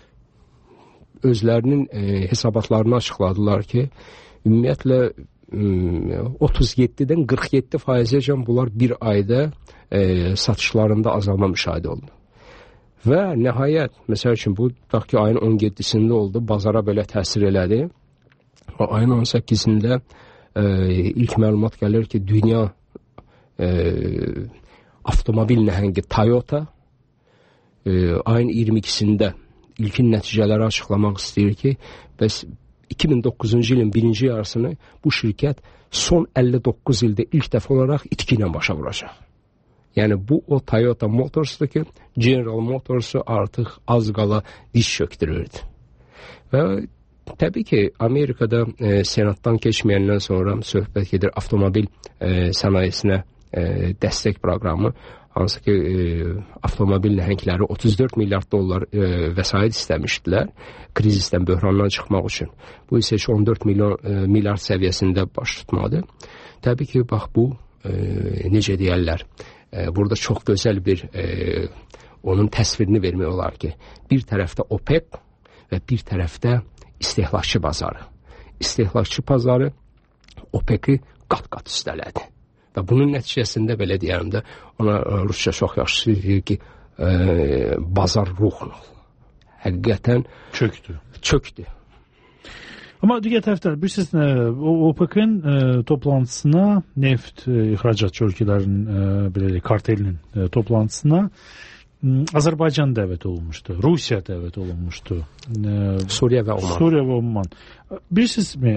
özlərinin e, hesabatlarını açıqladılar ki, ümumiyyətlə e, otuz yeddidən qırx yeddi faizəcən bunlar bir ayda e, satışlarında azalma müşahidə oldu. Və nəhayət, məsəl üçün bu tutaq ki ayın on yeddisində oldu, bazara belə təsir elədi. Və ayın on səkkizində e, ilk məlumat gəlir ki, dünya e, avtomobil nəhəngi Toyota e, ayın iyirmi ikisində ilkin nəticələri açıqlamaq istəyir ki, bəs iki min doqquzuncu ilin birinci yarısını bu şirkət son əlli doqquz ildə ilk dəfə olaraq itki ilə başa vuracaq. Yəni bu o Toyota Motors'dur ki, General Motors'u artıq az qala diz çöktürürdü. Və təbii ki, Amerikada e, senatdan keçməyəndən sonra söhbət gedir avtomobil e, sənayesinə e, dəstək proqramı, hansı ki e, avtomobil nəhəngləri otuz dörd milyard dollar e, vəsait istəmişdilər krizisdən, böhrandan çıxmaq üçün. Bu isə on dörd milyon e, milyard səviyyəsində baş tutmadı. Təbii ki, bax bu e, necə deyərlər, e, burada çox gözəl bir e, onun təsvirini vermək olar ki, bir tərəfdə OPEC və bir tərəfdə istehlakçı bazarı. İstehlakçı bazarı OPEC-i qat-qat üstələdi. Və bunun nəticəsində belə deyərəm də, ona Rusça çox yaxşı deyir ki, e, bazar ruhunu həqiqətən çöktü. çöktü. Amma digər tərəfdən bilirsiniz, OPEC-in e, toplantısına, neft e, ixracatçı ölkələrin e, belə kartelinin e, toplantısına Azərbaycan dəvət olunmuşdu, Rusiya dəvət olunmuşdu. E, Suriya və Oman. Suriya və Oman. Bilirsinizmi,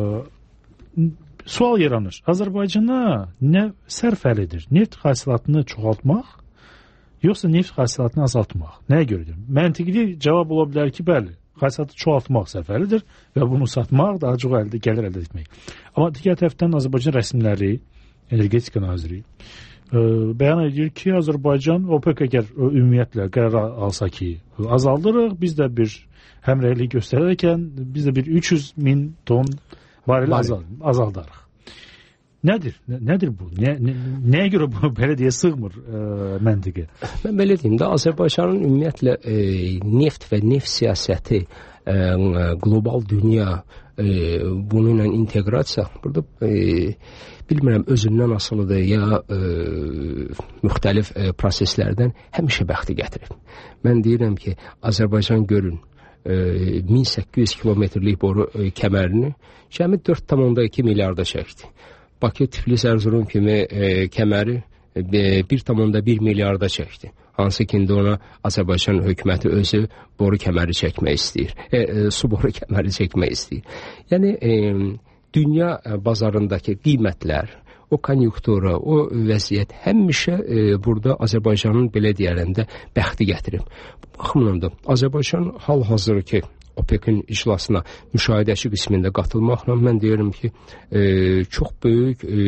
e, sual yaranır. Azərbaycana nə sərf əlidir? Neft hasilatını çoxaltmaq, yoxsa neft hasilatını azaltmaq? Nəyə görədir? Məntiqli cavab ola bilər ki, bəli, hasilatı çoxaltmaq səfəridir və bunu satmaq, daha çox əldə gəlir əldə etmək. Amma digər tərəfdən Azərbaycan rəsmiləri, Energetika naziri ə, bəyan edir ki, Azərbaycan OPEC əgər ümumiyyətlə qərar alsa ki, azaldırıq, biz də bir həmrəylik göstərərkən biz də bir üç yüz min ton barel azal, azaldarıq. Nədir? Nədir bu? Nə, nə, nəyə görə bu belə deyə sığmır ə, məntiqə? Mən belə deyim də, Azərbaycanın ümumiyyətlə e, neft və neft siyasəti, e, qlobal dünya e, bununla inteqrasiya burada e, bilmirəm özündən asılıdır ya e, müxtəlif e, proseslərdən həmişə bəxti gətirib. Mən deyirəm ki, Azərbaycan görün e, min səkkiz yüz kilometrlik boru e, kəmərini cəmi dörd tam onda iki milyarda çəkdi. Bakı, Tiflis, Erzurum kimi e, kəməri e, bir tam onda bir milyarda çəkdi. Hansı ki, indi ona Azərbaycan hökuməti özü boru kəməri çəkmək istəyir. E, e, su boru kəməri çəkmək istəyir. Yəni, e, dünya bazarındakı qiymətlər, o konjunktura, o vəziyyət həmişə e, burada Azərbaycanın belə deyərəndə bəxti gətirib. Bu baxımdan da Azərbaycan hal-hazır ki, OPEC-in iclasına müşahidəçi qismində qatılmaqla mən deyirəm ki, e, çox böyük e,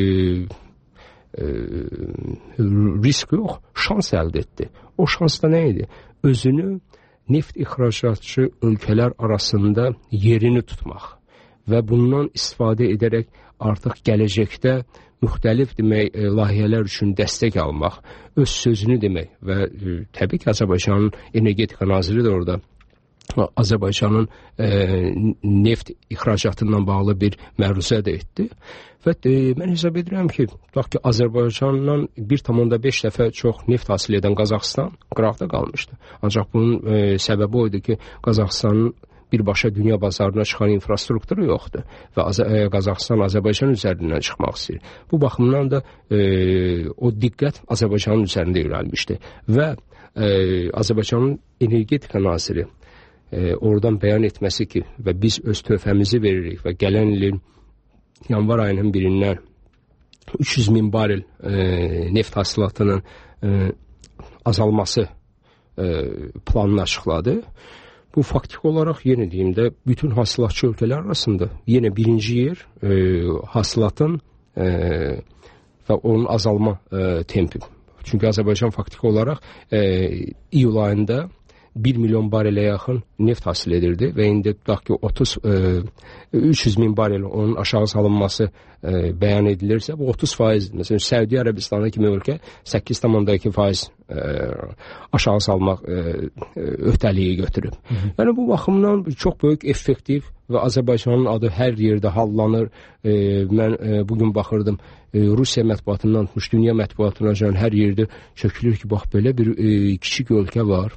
e, risk yox, şans əldə etdi. O şans da nə idi? Özünü neft ixracatçı ölkələr arasında yerini tutmaq və bundan istifadə edərək artıq gələcəkdə müxtəlif demək layihələr üçün dəstək almaq, öz sözünü demək və e, təbii ki, Azərbaycanın energetika naziri də orada Azərbaycanın e, neft ixracatından bağlı bir məruzə də etdi və e, mən hesab edirəm ki, tutaq ki, Azərbaycandan bir tam onda beş dəfə çox neft hasil edən Qazaxıstan qıraqda qalmışdı. Ancaq bunun e, səbəbi oydu ki, Qazaxıstanın birbaşa dünya bazarına çıxan infrastrukturu yoxdur və Az e, Qazaxıstan Azərbaycan üzərindən çıxmaq istəyir. Bu baxımdan da e, o diqqət Azərbaycanın üzərində yönəlmişdi və e, Azərbaycanın energetika naziri E, oradan bəyan etməsi ki, və biz öz töhfəmizi veririk və gələn ilin yanvar ayının birindən üç yüz min barel e, neft hasilatının e, azalması e, planını açıqladı. Bu faktik olaraq yenə deyim də bütün hasilatçı ölkələr arasında yenə birinci yer e, hasilatın e, və onun azalma e, tempi. Çünki Azərbaycan faktik olaraq e, iyul ayında bir milyon barelə yaxın neft hasil edirdi və indi tutaq ki, otuz, üç yüz min barel onun aşağı salınması e, bəyan edilirsə, bu otuz faiz, məsələn, Səudiyyə Ərəbistanı kimi ölkə səkkiz tam onda iki faiz e, aşağı salmaq e, öhdəliyi götürüb. Hı -hı. Yəni, bu baxımdan çox böyük effektiv və Azərbaycanın adı hər yerdə hallanır. E, mən e, bugün baxırdım, e, Rusiya mətbuatından tutmuş, dünya mətbuatına can hər yerdə çökülür ki, bax, belə bir e, kiçik ölkə var.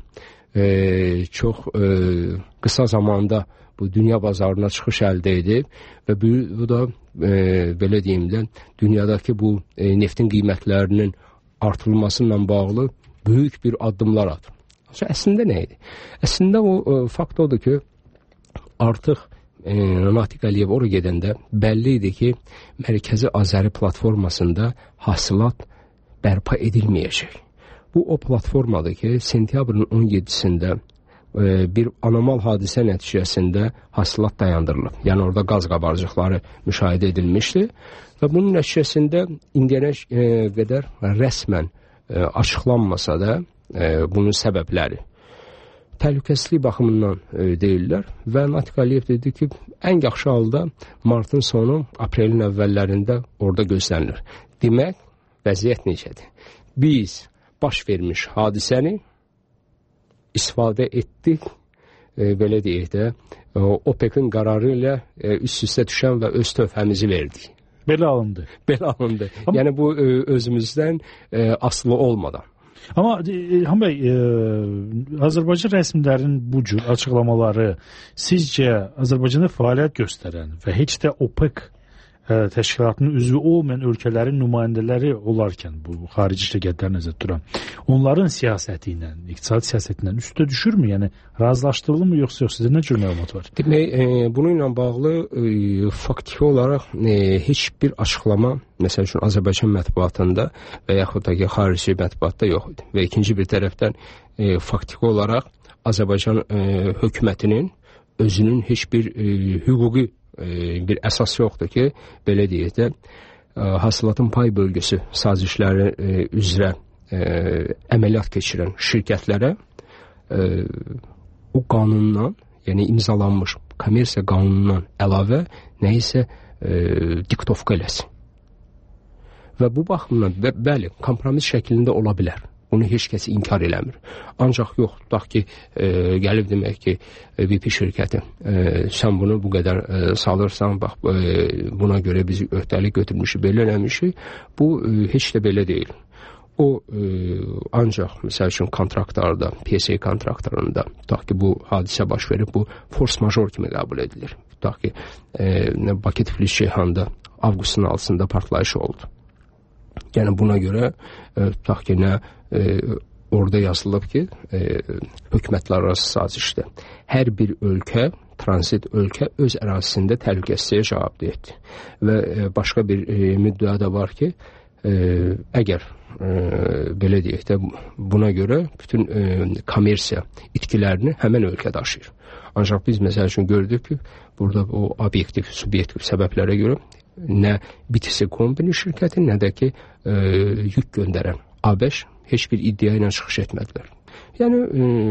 E, çox e, qısa zamanda bu dünya bazarına çıxış əldə edib və bu, bu da e, belə deyim də dünyadakı bu e, neftin qiymətlərinin artırılmasıyla bağlı böyük bir addımlar atır. Əslində nə idi? Əslində o e, fakt odur ki, artıq e, Natiq Əliyev ora gedəndə bəlli idi ki, Mərkəzi Azəri platformasında hasilat bərpa edilməyəcək. Bu o platformadır ki, sentyabrın on yeddisində e, bir anormal hadisə nəticəsində hasilat dayandırılıb. Yəni orada qaz qabarcıqları müşahidə edilmişdi və bunun nəticəsində indiyənə e, qədər rəsmən e, açıqlanmasa da e, bunun səbəbləri təhlükəsizlik baxımından e, deyirlər və Natiq Əliyev dedi ki, ən yaxşı halda martın sonu, aprelin əvvəllərində orada gözlənilir. Demək, vəziyyət necədir? Biz baş vermiş hadisəni istifadə etdik, e, belə deyək də, e, OPEC-in qararı ilə e, üst-üstə düşən və öz töhfəmizi verdik. Belə alındı. Belə alındı. Amma, yəni bu e, özümüzdən e, asılı olmadan. Amma İlham bəy, e, Azərbaycan rəsmilərinin bu cür açıqlamaları sizcə Azərbaycanda fəaliyyət göstərən və heç də OPEC ə, təşkilatının üzvü olmayan ölkələrin nümayəndələri olarkən bu xarici şirkətlər nəzərdə tuturam. Onların siyasəti ilə, iqtisadi siyasəti ilə üstə düşürmü? Yəni razılaşdırılmı yoxsa yox sizdə nə cür məlumat var? Demək, e, bununla bağlı e, faktiki olaraq e, heç bir açıqlama, məsəl üçün Azərbaycan mətbuatında və yaxud da ki, xarici mətbuatda yox idi. Və ikinci bir tərəfdən e, faktiki olaraq Azərbaycan e, hökumətinin özünün heç bir e, hüquqi bir əsas yoxdur ki, belə deyək də, hasilatın pay bölgüsü sazişləri üzrə əməliyyat keçirən şirkətlərə o qanundan, yəni imzalanmış kommersiya qanunundan əlavə nə isə diktovka eləsin. Və bu baxımdan, bəli, kompromis şəklində ola bilər. Onu heç kəs inkar eləmir. Ancaq yox, tutaq ki, e, gəlib demək ki, V P şirkəti, e, sən bunu bu qədər e, salırsan, bax, e, buna görə biz öhdəlik götürmüşük, belə eləmişik. Bu, e, heç də belə deyil. O, e, ancaq, məsəl üçün, kontraktlarda, P S A kontraktlarında, tutaq ki, bu hadisə baş verib, bu force major kimi qəbul edilir. Tutaq ki, e, Bakı Tiflis Ceyhanda avqustun altısında partlayış oldu. Yəni buna görə, e, tutaq ki, nə e, orada yazılıb ki, e, hökumətlər arası sazişdə hər bir ölkə, transit ölkə öz ərazisində təhlükəsizliyə cavabdehdir. Və e, başqa bir e, müddəa da var ki, e, əgər e, belə deyək də, buna görə bütün e, kommersiya itkilərini həmən ölkə daşıyır. Ancaq biz məsəl üçün gördük ki, burada o obyektiv, subyektiv səbəblərə görə nə B T C Company şirkəti, nə də ki e, yük göndərən A B Ş heç bir iddia ilə çıxış etmədilər. Yəni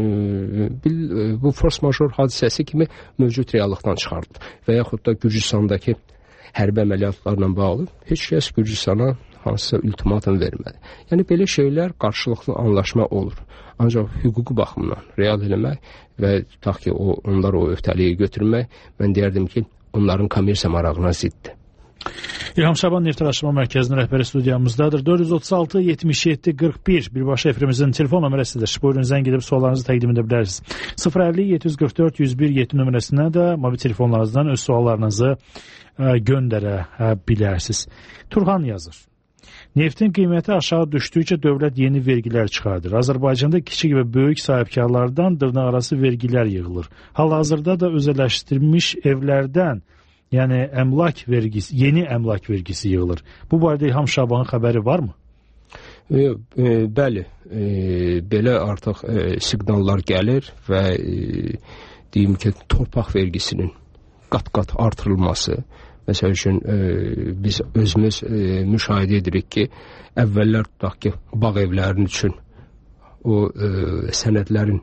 e, bil, e, bu force major hadisəsi kimi mövcud reallıqdan çıxardı. Və yaxud da Gürcüstandakı hərbi əməliyyatlarla bağlı heç kəs Gürcüstana hansısa ultimatum vermədi. Yəni belə şeylər qarşılıqlı anlaşma olur. Ancaq hüquqi baxımdan real eləmək və tutaq ki, o, onlar o öhdəliyi götürmək, mən deyərdim ki, onların kommersiya marağına ziddir. İlham Şaban Neft Araşdırma Mərkəzinin rəhbəri studiyamızdadır. dörd yüz otuz altı yetmiş yeddi qırx bir birbaşa efrimizin telefon nömrəsidir. Buyurun, zəng edib suallarınızı təqdim edə bilərsiniz. sıfır əlli yeddi yüz qırx dörd yüz bir yeddi nömrəsinə də mobil telefonlarınızdan öz suallarınızı ə, göndərə ə, bilərsiniz. Turhan yazır. Neftin qiyməti aşağı düşdükcə dövlət yeni vergilər çıxardır. Azərbaycanda kiçik və böyük sahibkarlardan dırnaqarası vergilər yığılır. Hal-hazırda da özəlləşdirilmiş evlərdən, yəni əmlak vergisi, yeni əmlak vergisi yığılır. Bu barədə İlham Şabanın xəbəri varmı? E, e, bəli, e, belə artıq e, siqnallar gəlir və e, deyim ki, torpaq vergisinin qat-qat artırılması. Məsəl üçün e, biz özümüz e, müşahidə edirik ki, əvvəllər tutaq ki, bağ evlərinin üçün o e, sənədlərin,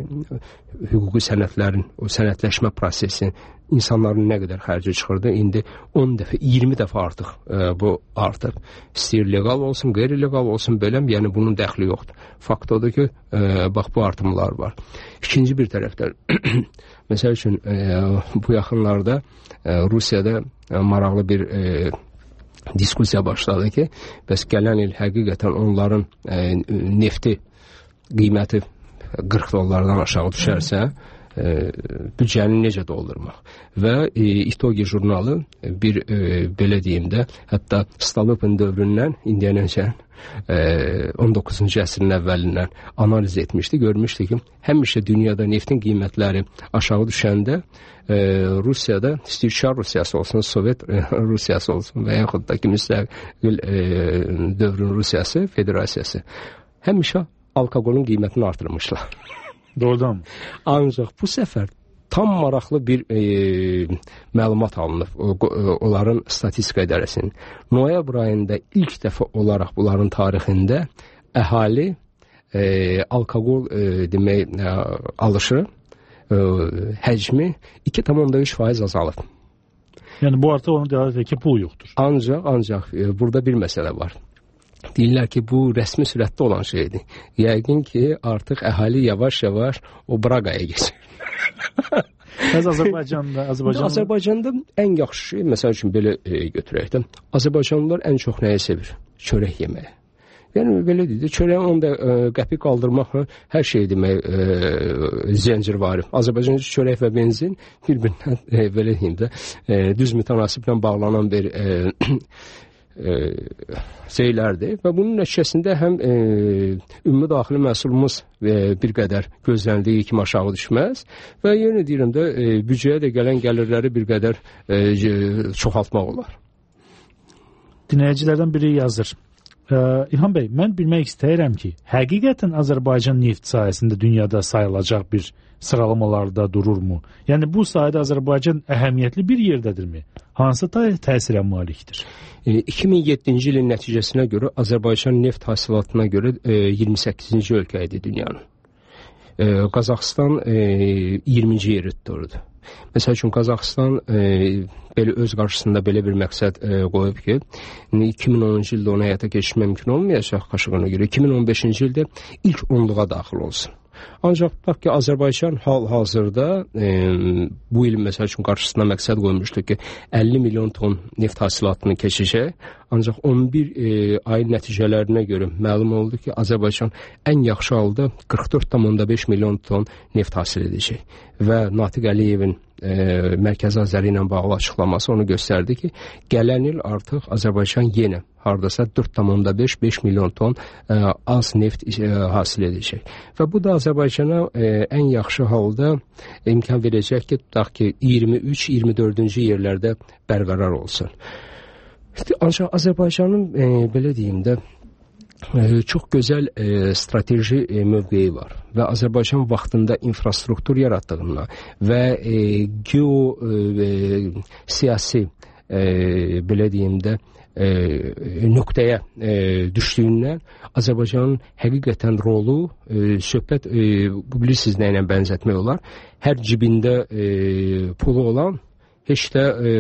hüquqi sənədlərin, o sənədləşmə prosesinin insanların nə qədər xərci çıxırdı, indi on dəfə, iyirmi dəfə artıq e, bu artıb. İstəyir legal olsun, qeyri-legal olsun, beləm, yəni bunun dəxli yoxdur. Fakt odur ki, e, bax bu artımlar var. İkinci bir tərəfdən, məsəl üçün e, bu yaxınlarda e, Rusiyada e, maraqlı bir e, diskusiya başladı ki, bəs gələn il həqiqətən onların e, nefti qiyməti qırx dollardan aşağı düşərsə, e, büdcəni necə doldurmaq? Və e, İtogi jurnalı bir e, belə deyim də, hətta Stolypin dövründən indiyənəcən e, on doqquzuncu əsrin əvvəlindən analiz etmişdi, görmüşdü ki, həmişə dünyada neftin qiymətləri aşağı düşəndə e, Rusiyada, istəyir Çar Rusiyası olsun, Sovet e, Rusiyası olsun və yaxud da ki, müstəqil e, dövrün Rusiyası, Federasiyası, həmişə alkoqolun qiymətini artırmışlar. Doğrudan. Ancaq bu səfər tam maraqlı bir e, məlumat alınıb o, o, onların statistika idarəsinin. Noyabr ayında ilk dəfə olaraq bunların tarixində əhali e, alkoqol e, demək e, alışı e, həcmi iki tam onda üç faiz azalıb. Yəni bu artıq onu dəlalət edir ki, pul yoxdur. Ancaq, ancaq e, burada bir məsələ var. Deyirlər ki, bu rəsmi sürətdə olan şeydir. Yəqin ki, artıq əhali yavaş-yavaş o Braqaya geçir. Bəs Azərbaycanda, Azərbaycanda... Azərbaycanda ən yaxşı şey, məsəl üçün belə e, götürək də, Azərbaycanlılar ən çox nəyi sevir? Çörək yeməyi. Yəni belə deyək, çörəyin on qəpik qaldırmaqla hər şey demək zəncirvari. Azərbaycan çörək və benzin bir-birindən belə deyim də düz mütənasiblə bağlanan bir şeylərdir və bunun nəticəsində həm e, ümumi daxili məhsulumuz e, bir qədər gözləndiyi kimi aşağı düşməz və yenə deyirəm də e, büdcəyə də gələn gəlirləri bir qədər e, çoxaltmaq olar. Dinləyicilərdən biri yazır. Ə, İlham bəy, mən bilmək istəyirəm ki, həqiqətən Azərbaycan neft sayəsində dünyada sayılacaq bir sıralamalarda dururmu? Yəni bu sayədə Azərbaycan əhəmiyyətli bir yerdədirmi? Hansı təsirə malikdir? iki min yeddinci ilin nəticəsinə görə Azərbaycan neft hasilatına görə iyirmi səkkizinci ölkə idi dünyanın. Qazaxıstan iyirminci yeri tuturdu. Məsəl üçün Qazaxıstan e, belə öz qarşısında belə bir məqsəd e, qoyub ki, iki min onuncu ildə ona həyata keçirmək mümkün olmayacaq qaşığına görə. iki min on beşinci ildə ilk onluğa daxil olsun. Ancaq tutaq ki, Azərbaycan hal-hazırda e, bu il məsəl üçün qarşısına məqsəd qoymuşdu ki, əlli milyon ton neft hasilatını keçəcək. Ancaq on bir e, ayın nəticələrinə görə məlum oldu ki, Azərbaycan ən yaxşı halda qırx dörd nöqtə beş milyon ton neft hasil edəcək. Və Natiq Əliyevin e, Mərkəzi Azəri ilə bağlı açıqlaması onu göstərdi ki, gələn il artıq Azərbaycan yenə hardasa dörd nöqtə beş beş milyon ton e, az neft e, hasil edəcək. Və bu da Azərbaycana e, ən yaxşı halda imkan verəcək ki, tutaq ki, iyirmi üç iyirmi dördüncü yerlərdə bərqərar olsun. Ancaq Azərbaycanın e, belə deyim də e, çox gözəl e, strateji e, mövqeyi var və Azərbaycan vaxtında infrastruktur yaratdığından və e, geo e, siyasi e, belə deyim də e, nöqtəyə e, düşdüyündən Azərbaycanın həqiqətən rolu e, söhbət e, bilirsiniz nə ilə bənzətmək olar. Hər cibində e, pulu olan heç də e,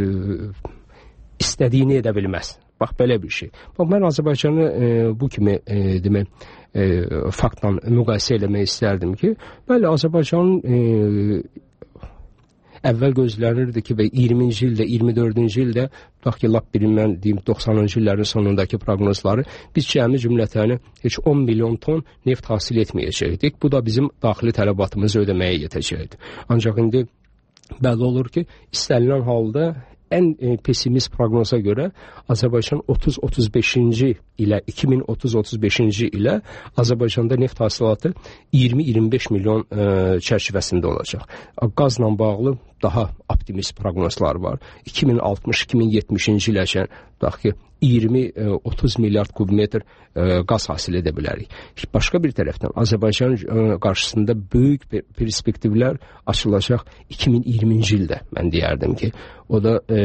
istədiyini edə bilməz. Bax, belə bir şey. Bax, mən Azərbaycanı e, bu kimi e, demək, e, faktla müqayisə eləmək istərdim ki, bəli, Azərbaycanın e, əvvəl gözlənirdi ki, və iyirminci ildə, iyirmi dördüncü ildə, tutaq ki, lap birin, deyim, doxsanıncı illərin sonundakı proqnozları, biz cəmi cümlətəni heç on milyon ton neft hasil etməyəcəkdik. Bu da bizim daxili tələbatımızı ödəməyə yetəcəkdir. Ancaq indi bəli olur ki, istənilən halda ən e, pessimist proqnoza görə Azərbaycan otuz otuz beşinci ilə iki min otuz otuz beşinci ilə Azərbaycanda neft hasilatı iyirmi iyirmi beş milyon e, çərçivəsində olacaq. Qazla bağlı daha optimist proqnozlar var. iki min altmış iki min yetmişinci iləcən tutaq ki, iyirmi otuz milyard kubmetr e, qaz hasil edə bilərik. Başqa bir tərəfdən Azərbaycan e, qarşısında böyük perspektivlər açılacaq iki min iyirminci ildə. Mən deyərdim ki, o da e,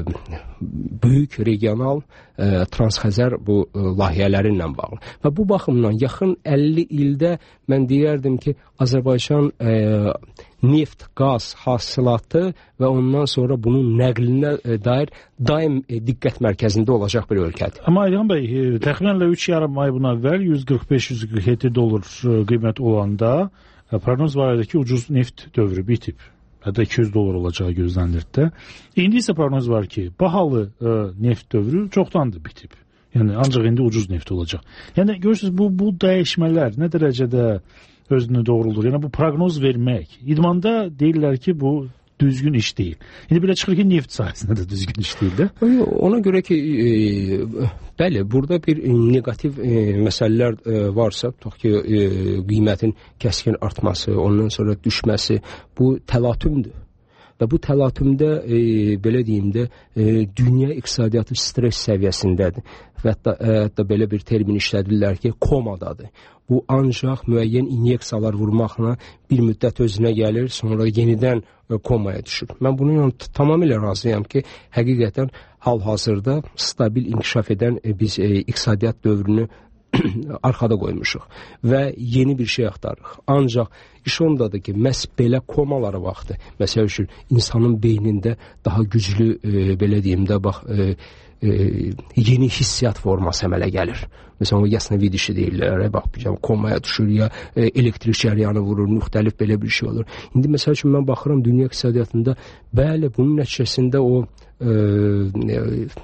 böyük regional e, Transxəzər bu e, layihələri ilə bağlı. Və bu baxımdan yaxın əlli ildə mən deyərdim ki, Azərbaycan e, neft, qaz hasilatı və ondan sonra bunun nəqlinə e, dair daim e, diqqət mərkəzində olacaq bir ölkədir. Amma İlham bəy, e, təxminən üç yarım ay buna əvvəl yüz qırx beş yüz qırx yeddi dollar e, qiymət olanda e, proqnoz var idi ki, ucuz neft dövrü bitib. Hətta iki yüz dollar olacağı gözlənilirdi də. İndi isə proqnoz var ki, bahalı e, neft dövrü çoxdandır bitib. Yəni ancaq indi ucuz neft olacaq. Yəni görürsünüz, bu bu dəyişmələr nə dərəcədə özünü doğruldur. Yəni bu proqnoz vermək. İdmanda deyirlər ki, bu düzgün iş deyil. İndi belə çıxır ki, neft sayəsində də düzgün iş deyil də. Ona görə ki, e, bəli, burada bir negativ e, məsələlər e, varsa, tutaq ki, e, qiymətin kəskin artması, ondan sonra düşməsi, bu təlatümdür. Və bu təlatümdə, e, belə deyim də, e, dünya iqtisadiyyatı stres səviyyəsindədir. Və hətta, e, hətta belə bir termin işlədirlər ki, komadadır. Bu ancaq müəyyən inyeksiyalar vurmaqla bir müddət özünə gəlir, sonra yenidən e, komaya düşür. Mən bununla tamamilə razıyam ki, həqiqətən hal-hazırda stabil inkişaf edən e, biz e, iqtisadiyyat dövrünü arxada qoymuşuq və yeni bir şey axtarırıq. Ancaq iş ondadır ki, məhz belə komalara vaxtı, məsəl üçün insanın beynində daha güclü, e, belə deyim də, bax, e, e, yeni hissiyat forması əmələ gəlir. Məsələn, o yasnəvi dişi deyirlər, bax, komaya düşür, ya e, elektrik cəryanı vurur, müxtəlif belə bir şey olur. İndi məsəl üçün mən baxıram dünya iqtisadiyyatında, bəli, bunun nəticəsində o e, e,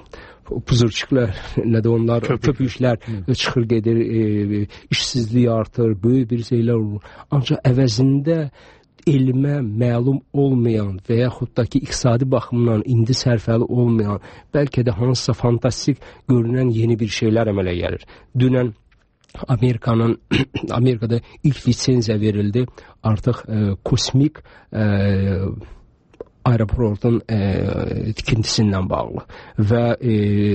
puzurçuklar, nə də onlar, Köpük. köpüklər Hı. çıxır gedir, e, işsizlik artır, böyük bir şeylər olur. Ancaq əvəzində elmə məlum olmayan və yaxud da ki, iqtisadi baxımdan indi sərfəli olmayan, bəlkə də hansısa fantastik görünən yeni bir şeylər əmələ gəlir. Dünən Amerikanın Amerikada ilk lisenziya verildi. Artıq e, kosmik e, aeroportun e, tikintisindən bağlı və e,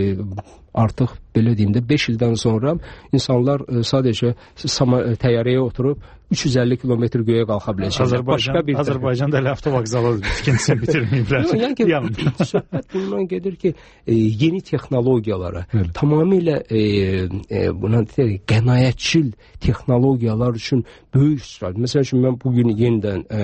artıq belə deyim də beş ildən sonra insanlar e, sadəcə təyyarəyə oturub üç yüz əlli kilometr göyə qalxa biləcəklər. Azərbaycan, bir Azərbaycanda elə avtovağzalı tikintisini bitirməyiblər. Yəni söhbət bundan gedir ki, e, yeni texnologiyalara, evet. tamamilə e, e, buna deyək, qənaətçil texnologiyalar üçün böyük israr. Məsəl üçün mən bugün yenidən e,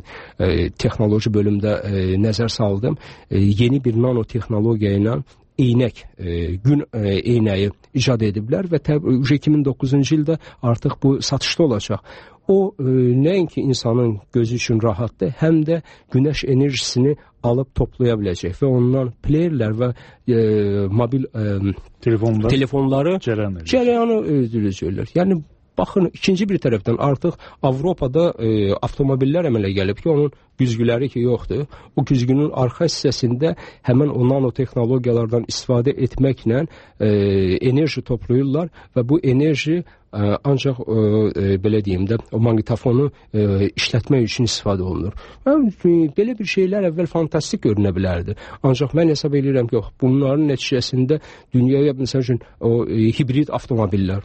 e, texnoloji bölümdə e, nəzər saldım. E, yeni bir nanotexnologiya ilə eynək, e, gün e, eynəyi icad ediblər və iki min doqquzuncu ildə artıq bu satışda olacaq. O e, nəinki insanın gözü üçün rahatdır, həm də günəş enerjisini alıb toplaya biləcək və ondan playerlər və e, mobil e, Telefonlar, telefonları cərəyanı öldürəcəklər. Yəni baxın, ikinci bir tərəfdən artıq Avropada e, avtomobillər əmələ gəlib ki, onun güzgüləri ki yoxdur. O güzgünün arxa hissəsində həmən o nanotexnologiyalardan istifadə etməklə e, enerji toplayırlar və bu enerji e, ancaq e, belə deyim də o maqnitofonu e, işlətmək üçün istifadə olunur. Mən, e, belə bir şeylər əvvəl fantastik görünə bilərdi. Ancaq mən hesab edirəm ki, bunların nəticəsində dünyaya məsəl üçün o e, hibrid avtomobillər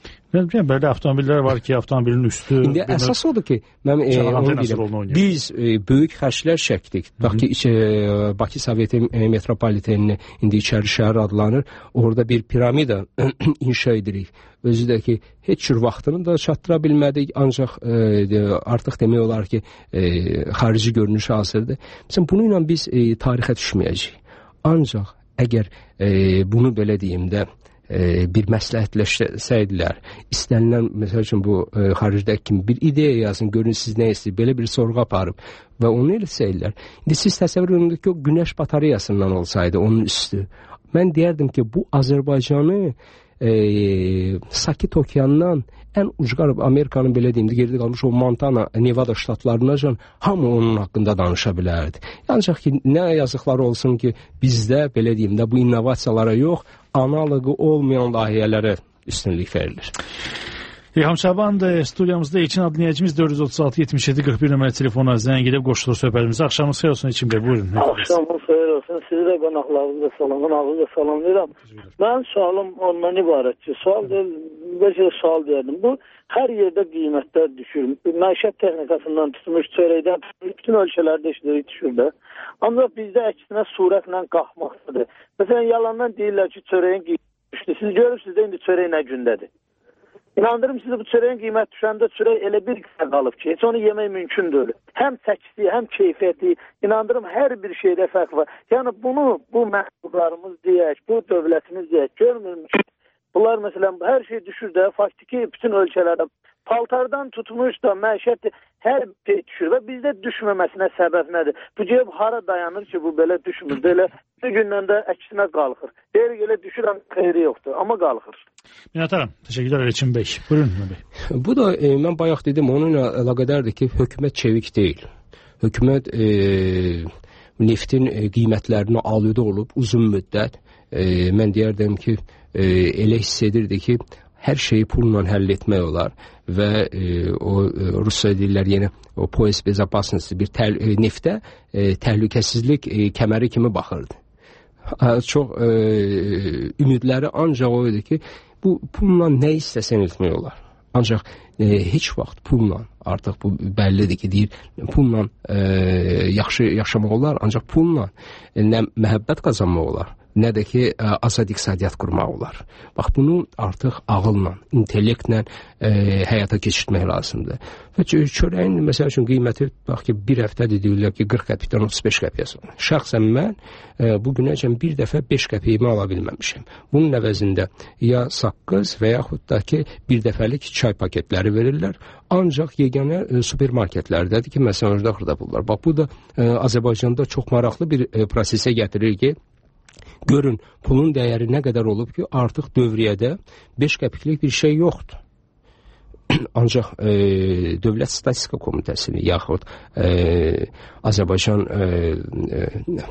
Belə avtomobillər var ki, avtomobilin üstü... İndi belə... əsas odur ki, mən, e, onu deyirəm, biz e, böyük xərclər çəkdik. Bax ki, e, Bakı Soveti e, metropolitenini indi içəri şəhər adlanır. Orada bir piramida inşa edirik. Özü də ki, heç cür vaxtını da çatdıra bilmədik. Ancaq e, artıq demək olar ki, e, xarici görünüş hazırdır. Məsələn, bununla biz e, tarixə düşməyəcəyik. Ancaq əgər e, bunu belə deyim də, bir məsləhətləşsəydilər, istənilən, məsəl üçün bu e, xaricdəki kimi bir ideya yazın, görün siz nə istəyir, belə bir sorğu aparıb və onu eləsəydilər. İndi siz təsəvvür edin ki, o günəş batareyasından olsaydı onun üstü. Mən deyərdim ki, bu Azərbaycanı e, Sakit Okeandan ən ucqar Amerikanın belə deyim də geride qalmış o Montana, Nevada ştatlarınacan hamı onun haqqında danışa bilərdi. Ancaq ki, nə yazıqlar olsun ki, bizdə belə deyim də bu innovasiyalara yox, analogu olmayan layihələrə üstünlük verilir. İlham Şaban da studiyamızda İlkin adlı dinləyicimiz dörd yüz otuz altı yetmiş yeddi qırx bir nömrəli telefona zəng edib qoşulur söhbətimizə. Axşamınız xeyir olsun İlkin bəy, buyurun. Axşamınız xeyir olsun. Sizi də qonaqlarınızı salamın, ağızla salamlayıram. Mən sualım ondan ibarət ki, sual deyil, bir sual deyirdim. Bu, hər yerdə qiymətlər düşür. Məişət texnikasından tutmuş, çörəkdən tutmuş, bütün ölkələrdə işləri düşür də. Ancaq bizdə əksinə surətlə qalxmaqdadır. Məsələn, yalandan deyirlər ki, çörəyin qiyməti düşdü. Siz görürsünüz də indi çörək nə gündədir. İnandırım sizi, bu çörəyin qiymət düşəndə çörək elə bir qısa qalıb ki, heç onu yemək mümkün deyil. Həm çəkisi, həm keyfiyyəti, inandırım hər bir şeydə fərq var. Yəni bunu, bu məhdudlarımız deyək, bu dövlətimiz deyək, görmürmüş ki, bunlar məsələn, hər şey düşür də, faktiki bütün ölkələrdə paltardan tutmuş da məişət hər şey düşür və bizdə düşməməsinə səbəb nədir? Bu cevab hara dayanır ki, bu belə düşmür, belə bir gündən də əksinə qalxır. Deyir, elə düşürəm, xeyri yoxdur, amma qalxır. Minətarım, təşəkkürlər Elçin bəy. Buyurun bəy. Bu da e, mən bayaq dedim, onunla əlaqədardır ki, hökumət çevik deyil. Hökumət e, neftin e, qiymətlərini aludə olub uzun müddət. E, mən deyərdim ki, e, elə hiss edirdi ki, hər şeyi pulla həll etmək olar və e, o e, Rusya deyirlər yenə o polis bezapasnosti bir təl, e, neftə e, təhlükəsizlik e, kəməri kimi baxırdı. E, çox e, ümidləri ancaq o idi ki, bu pulla nə istəsən etmək olar. Ancaq e, heç vaxt pulla, artıq bu bəllidir ki, deyir, pulla e, yaxşı yaşamaq olar, ancaq pulla e, nə məhəbbət qazanmaq olar, nə də ki, azad iqtisadiyyat qurmaq olar. Bax, bunu artıq ağılla, intellektlə e, həyata keçirtmək lazımdır. Və çörəyin, məsəl üçün, qiyməti, bax ki, bir həftədir deyirlər ki, qırx qəpikdən otuz beş qəpiyə sonra. Şəxsən mən e, bu günəcən bir dəfə beş qəpiyimi ala bilməmişim. Bunun əvəzində ya saqqız və yaxud da ki, bir dəfəlik çay paketləri verirlər. Ancaq yeganə e, supermarketlərdədir ki, məsələn, orada xırda pullar. Bax, bu da e, Azərbaycanda çox maraqlı bir e, prosesə gətirir ki, Görün, pulun dəyəri nə qədər olub ki, artıq dövriyyədə beş qəpiklik bir şey yoxdur. Ancaq e, Dövlət Statistika Komitəsini yaxud e, Azərbaycan e, e,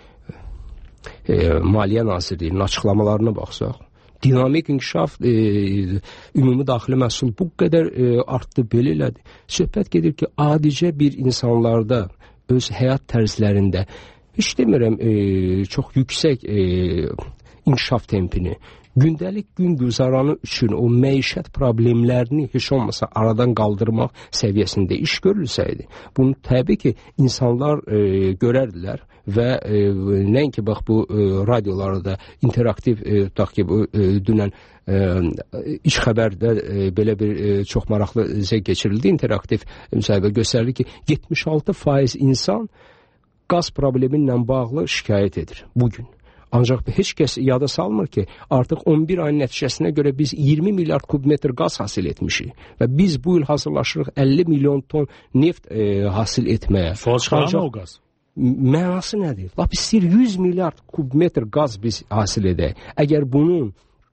e, Maliyyə Nazirliyinin açıqlamalarına baxsaq, dinamik inkişaf, e, ümumi daxili məhsul bu qədər e, artdı, belə elədi. Söhbət gedir ki, adicə bir insanlarda, öz həyat tərzlərində, heç demirəm e, çox yüksək e, inkişaf tempini, gündəlik gün güzaranı üçün o məişət problemlərini heç olmasa aradan qaldırmaq səviyyəsində iş görülsəydi, bunu təbii ki, insanlar e, görərdilər və e, nəinki bax bu e, radiolarda interaktiv, e, tutaq ki, bu e, dünən e, iç xəbərdə e, belə bir e, çox maraqlı zəng keçirildi, interaktiv müsahibə göstərilir ki, yetmiş altı faiz insan qaz problemi ilə bağlı şikayət edir bugün. Ancaq heç kəs yada salmır ki, artıq on bir ayın nəticəsinə görə biz iyirmi milyard kubmetr qaz hasil etmişik və biz bu il hazırlaşırıq əlli milyon ton neft e, hasil etməyə. Sual çıxaran o qaz? Mənası nədir? Lap istəyir yüz milyard kubmetr qaz biz hasil edək. Əgər bunun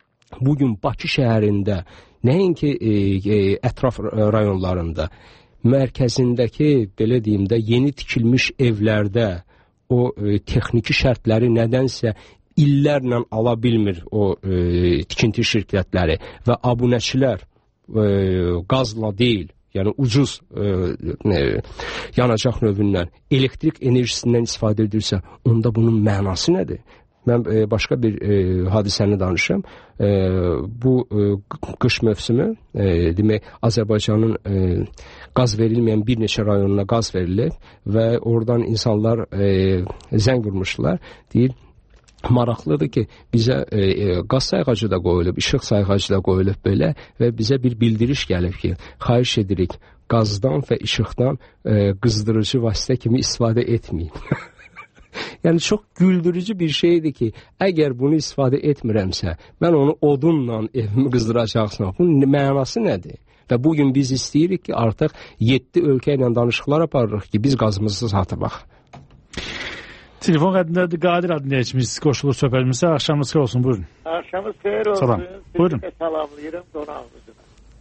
bugün Bakı şəhərində, nəinki e, e, ətraf rayonlarında, mərkəzindəki, belə deyim də, yeni tikilmiş evlərdə o e, texniki şərtləri nədənsə illərlə ala bilmir o e, tikinti şirkətləri və abunəçilər e, qazla deyil, yəni ucuz e, e, yanacaq növündən elektrik enerjisindən istifadə edirsə, onda bunun mənası nədir? Mən e, başqa bir e, hadisəni danışım. E, bu e, qış mövsümü, e, demək, Azərbaycanın e, qaz verilməyən bir neçə rayonuna qaz verilir və oradan insanlar e, zəng vurmuşlar. Deyir, maraqlıdır ki, bizə e, qaz sayğacı da qoyulub, işıq sayğacı da qoyulub belə və bizə bir bildiriş gəlib ki, xahiş edirik, qazdan və işıqdan e, qızdırıcı vasitə kimi istifadə etməyin. Yəni, çox güldürücü bir şeydir ki, əgər bunu istifadə etmirəmsə, mən onu odunla evimi qızdıracaqsam, bunun mənası nədir? Və bugün biz istəyirik ki, artıq yeddi ölkə ilə danışıqlar aparırıq ki, biz qazımızı satırıq. Telefon xəttindədir, Qadir adını içimiz, qoşulur söhbətimizə. Axşamınız xeyir olsun, buyurun. Axşamınız xeyir olsun. Salam, buyurun. Sizi də salamlayırım, qonağınızı.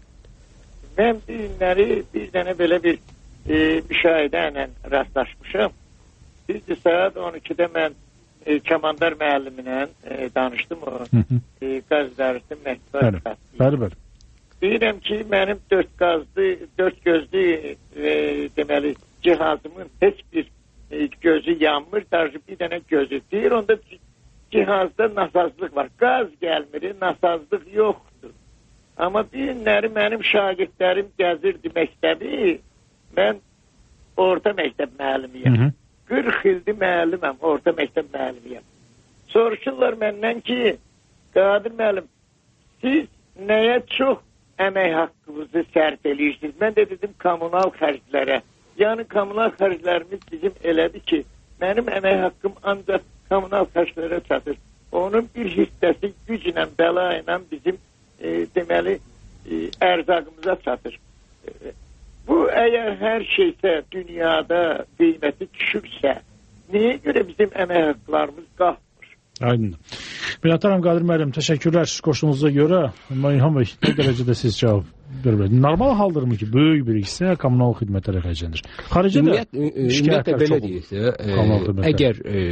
Mən bu günləri bir dənə belə bir e, müşahidə ilə rastlaşmışım. Düzdür, saat on ikidə mən e, Kəmandar müəlliminə e, danışdım o e, qaz dərsi məktəbə xətti. Bəli, bəli. Deyirəm ki, mənim dörd qazlı, dörd gözlü e, deməli, cihazımın heç bir e, gözü yanmır, darıcı bir dənə gözü. Deyir, onda cihazda nasazlıq var. Qaz gəlmir, nasazlıq yoxdur. Amma bir günləri mənim şagirdlərim gəzirdi məktəbi, mən orta məktəb müəllimiyəm. Hı -hı. qırx ildir müəlliməm, orta məktəb müəllimiyəm. Soruşurlar məndən ki, Qadir müəllim, siz nəyə çox əmək haqqınızı sərf edirsiniz? Mən də dedim, kommunal xərclərə. Yəni, kommunal xərclərimiz bizim elədir ki, mənim əmək haqqım ancaq kommunal xərclərə çatır. Onun bir hissəsi güclə, bəla ilə bizim e, deməli, e, ərzaqımıza çatır. E, Bu, əgər hər şeysə dünyada qiyməti düşürsə, niyə görə bizim əmək haqqlarımız qalxmır? Aydın. Minnətdaram Qadir müəllim, təşəkkürlər qoşduğunuza görə. İlham bəy, nə dərəcədə siz cavab verir? Normal haldırmı ki, böyük bir hissə kommunal xidmətlərə xərclənir? Xaricdə ümumiyyətlə belə deyilsə, əgər e,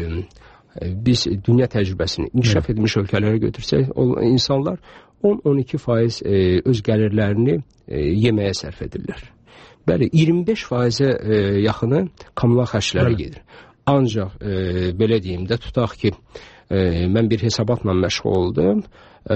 biz dünya təcrübəsini inkişaf edilmiş ölkələrə götürsək, o, insanlar on on iki faiz e, öz gəlirlərini e, yeməyə sərf edirlər. Bəli, iyirmi beş faizə e, yaxını kommunal xərclərə gedir. Ancaq e, belə deyim də, tutaq ki, e, mən bir hesabatla məşğul oldum. E,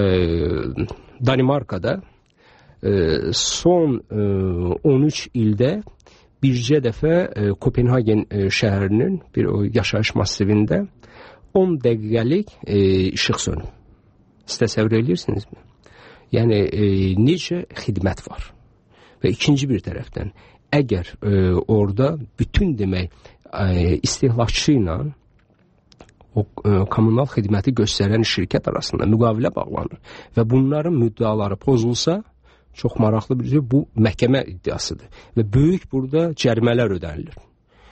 Danimarkada e, son e, on üç ildə bircə dəfə e, Kopenhagen e, şəhərinin bir o yaşayış massivində on dəqiqəlik e, işıq sönüb. Siz təsəvvür edirsinizmi? Yəni, e, necə xidmət var? Və ikinci bir tərəfdən, əgər e, orada bütün demək e, istehlakçı ilə o e, kommunal xidməti göstərən şirkət arasında müqavilə bağlanır və bunların müddaları pozulsa, çox maraqlı bir şey, bu məhkəmə iddiasıdır və böyük burada cərimələr ödənilir.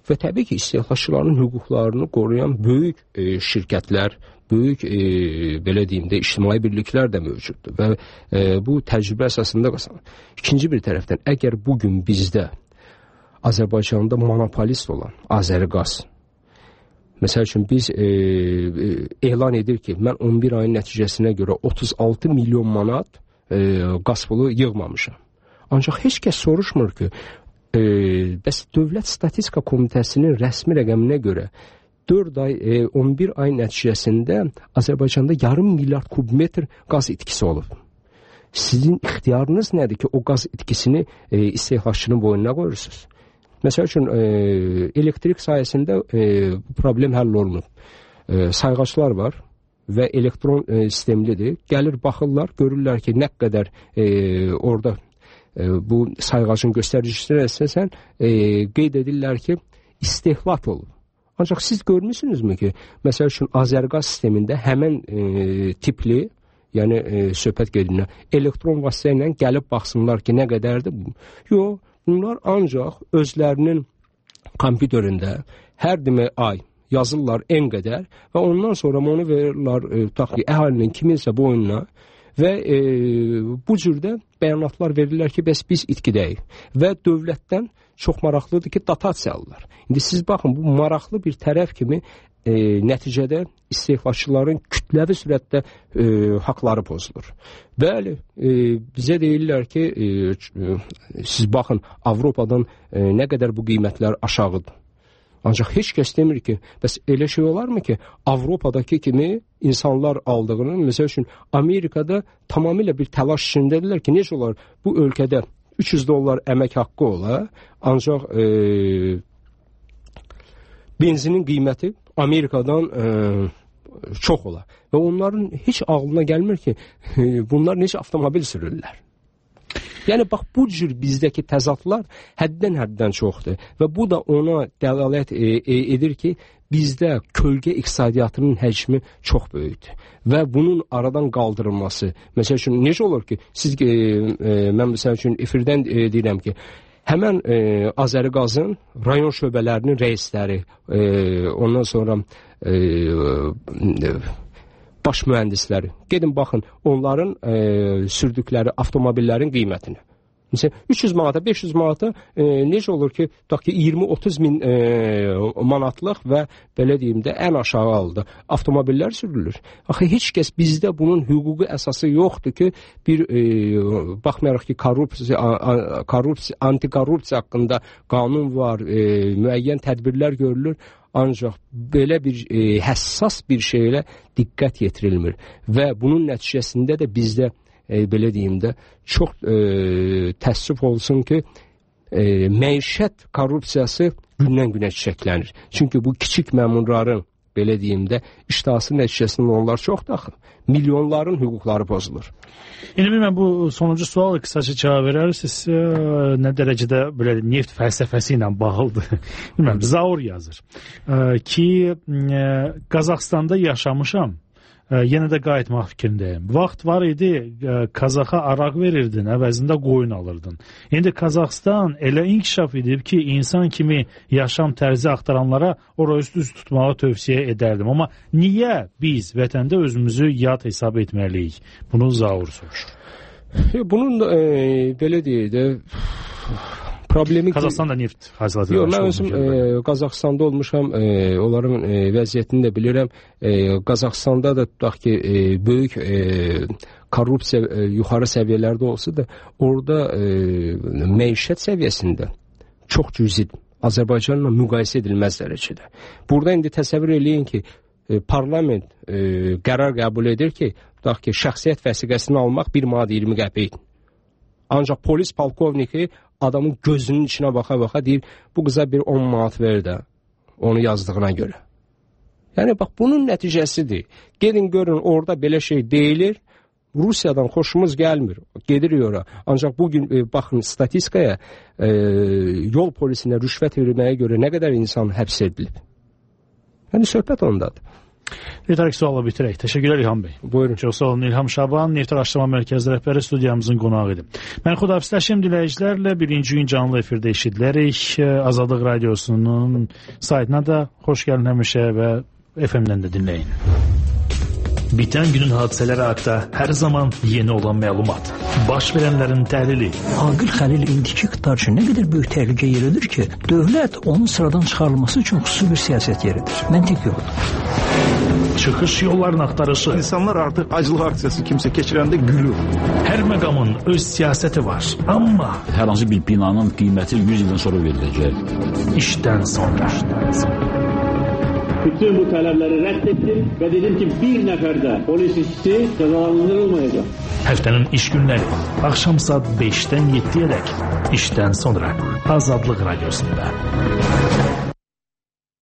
və təbii ki, istehlakçıların hüquqlarını qoruyan böyük e, şirkətlər, böyük e, belə deyim də ictimai birliklər də mövcuddur və e, bu təcrübə əsasında qazanır. İkinci bir tərəfdən, əgər bugün bizdə Azərbaycanda monopolist olan Azəriqaz, məsəl üçün biz e, e, elan edir ki, mən on bir ayın nəticəsinə görə otuz altı milyon manat e, qaz pulu yığmamışam. Ancaq heç kəs soruşmur ki, e, bəs Dövlət Statistika Komitəsinin rəsmi rəqəminə görə dörd ay, e, on bir ay nəticəsində Azərbaycanda yarım milyard kubmetr qaz itkisi olub. Sizin ixtiyarınız nədir ki, o qaz itkisini e, istehlakçının boynuna qoyursunuz? Məsəl üçün, e, elektrik sayəsində e, bu problem həll olunub. E, sayğaclar var və elektron e, sistemlidir. Gəlir, baxırlar, görürlər ki, nə qədər e, orada e, bu sayğacın göstəricisinə əsasən e, qeyd edirlər ki, istehlak olub. Ancaq siz görmüsünüzmü ki, məsəl üçün Azərqaz sistemində həmən e, tipli, yəni e, söhbət qeydinə, elektron vasitə ilə gəlib baxsınlar ki, nə qədərdir bu? Yox, bunlar ancaq özlərinin kompüterində hər demək ay yazırlar en qədər və ondan sonra onu verirlər e, tutaq ki, əhalinin kiminsə boynuna və e, bu cürdə bəyanatlar verirlər ki, bəs biz itkidəyik və dövlətdən çox maraqlıdır ki, dotasiya alırlar. İndi siz baxın, bu maraqlı bir tərəf kimi e, nəticədə istehlakçıların kütləvi sürətdə e, haqları pozulur. Bəli, e, bizə deyirlər ki, e, e, siz baxın, Avropadan e, nə qədər bu qiymətlər aşağıdır. Ancaq heç kəs demir ki, bəs elə şey olarmı ki, Avropadakı kimi insanlar aldığını, məsəl üçün Amerikada tamamilə bir təlaş içindədirlər ki, necə olar bu ölkədə üç yüz dollar əmək haqqı ola, ancaq e, benzinin qiyməti Amerikadan e, çox ola. Və onların heç ağlına gəlmir ki, bunlar necə avtomobil sürürlər. Yəni, bax, bu cür bizdəki təzadlar həddən-həddən çoxdur və bu da ona dəlalət e, e, edir ki, bizdə kölgə iqtisadiyyatının həcmi çox böyükdür və bunun aradan qaldırılması, məsəl üçün, necə olur ki, siz, e, e, mən məsəl üçün efirdən e, deyirəm ki, həmən e, Azəriqazın rayon şöbələrinin rəisləri, e, ondan sonra e, e, baş mühəndisləri, gedin baxın onların e, sürdükləri avtomobillərin qiymətinə. Məsələn, üç yüz manata, beş yüz manata e, necə olur ki, tutaq ki, iyirmi otuz min e, manatlıq və belə deyim də ən aşağı halda avtomobillər sürülür. Axı, heç kəs bizdə bunun hüquqi əsası yoxdur ki, bir e, baxmayaraq ki, korrupsiya, korrupsiya, antikorrupsiya haqqında qanun var, e, müəyyən tədbirlər görülür. Ancaq belə bir e, həssas bir şeylə diqqət yetirilmir və bunun nəticəsində də bizdə e, belə deyim də çox e, təəssüf olsun ki, e, məişət korrupsiyası gündən-günə çiçəklənir. Çünki bu kiçik məmurların belə deyim də iştahası nəticəsində onlar çox daxil. Milyonların hüquqları pozulur. İndi bilməm, bu sonuncu sual qısaca cavab verərsiniz, nə dərəcədə belə neft fəlsəfəsi ilə bağlıdır. Bilməm, Zaur yazır ki, Qazaxstanda yaşamışam, yenə də qayıtmaq fikrindəyim. Vaxt var idi, Qazaxa araq verirdin, əvəzində qoyun alırdın. İndi Qazaxstan elə inkişaf edib ki, insan kimi yaşam tərzi axtaranlara ora üst-üst tutmağı tövsiyə edərdim. Amma niyə biz vətəndə özümüzü yad hesab etməliyik? Bunu Zaur soruşur. Bunun e, belə deyək də problemi... Qazaxstanda neft hasilatı. Yox, mən özüm e, Qazaxstanda olmuşam, e, onların e, vəziyyətini də bilirəm. E, Qazaxstanda da tutaq ki, e, böyük e, korrupsiya e, yuxarı səviyyələrdə olsa da, orada e, məişət səviyyəsində çox cüzid Azərbaycanla müqayisə edilməz dərəcədə. Burada indi təsəvvür eləyin ki, e, parlament e, qərar qəbul edir ki, tutaq ki, şəxsiyyət vəsiqəsini almaq bir manat iyirmi qəpik. Ancaq polis polkovniki adamın gözünün içinə baxa-baxa deyir, bu qıza bir on manat ver də, onu yazdığına görə. Yəni, bax, bunun nəticəsidir. Gedin görün, orada belə şey deyilir, Rusiyadan xoşumuz gəlmir, gedirik ora. Ancaq bugün, e, baxın, statistikaya, e, yol polisinə rüşvət verməyə görə nə qədər insan həbs edilib. Yəni, söhbət ondadır. Yeter ki sualla bitirək. Təşəkkürlər İlham bəy. Buyurun. Çox sağ olun. İlham Şaban, Neft Araşdırma Mərkəzi rəhbəri studiyamızın qonağı idi. Mən xudafisləşim dinləyicilərlə birinci gün canlı efirdə eşidilərik. Azadlıq Radiosunun saytına da xoş gəlin həmişə və F M-dən də dinləyin. Bitən günün hadisələri haqqında hər zaman yeni olan məlumat. Baş verənlərin təhlili. Aqil Xəlil indiki iqtidar üçün nə qədər böyük təhlükə yeridir ki, dövlət onun sıradan çıxarılması üçün xüsusi bir siyasət yeridir. Məntiq yoxdur. Çıxış yollarını axtarışı. İnsanlar artıq aclıq aksiyası kimsə keçirəndə gülür. Hər məqamın öz siyasəti var. Amma hər hansı bir binanın qiyməti yüz ildən sonra veriləcək. İşdən sonra. Bütün bu tələbləri rədd etdim və dedim ki, bir nəfər də polis işçisi cəzalandırılmayacaq. Həftənin iş günləri axşam saat beşdən yeddiyə dək işdən sonra Azadlıq Radiosunda.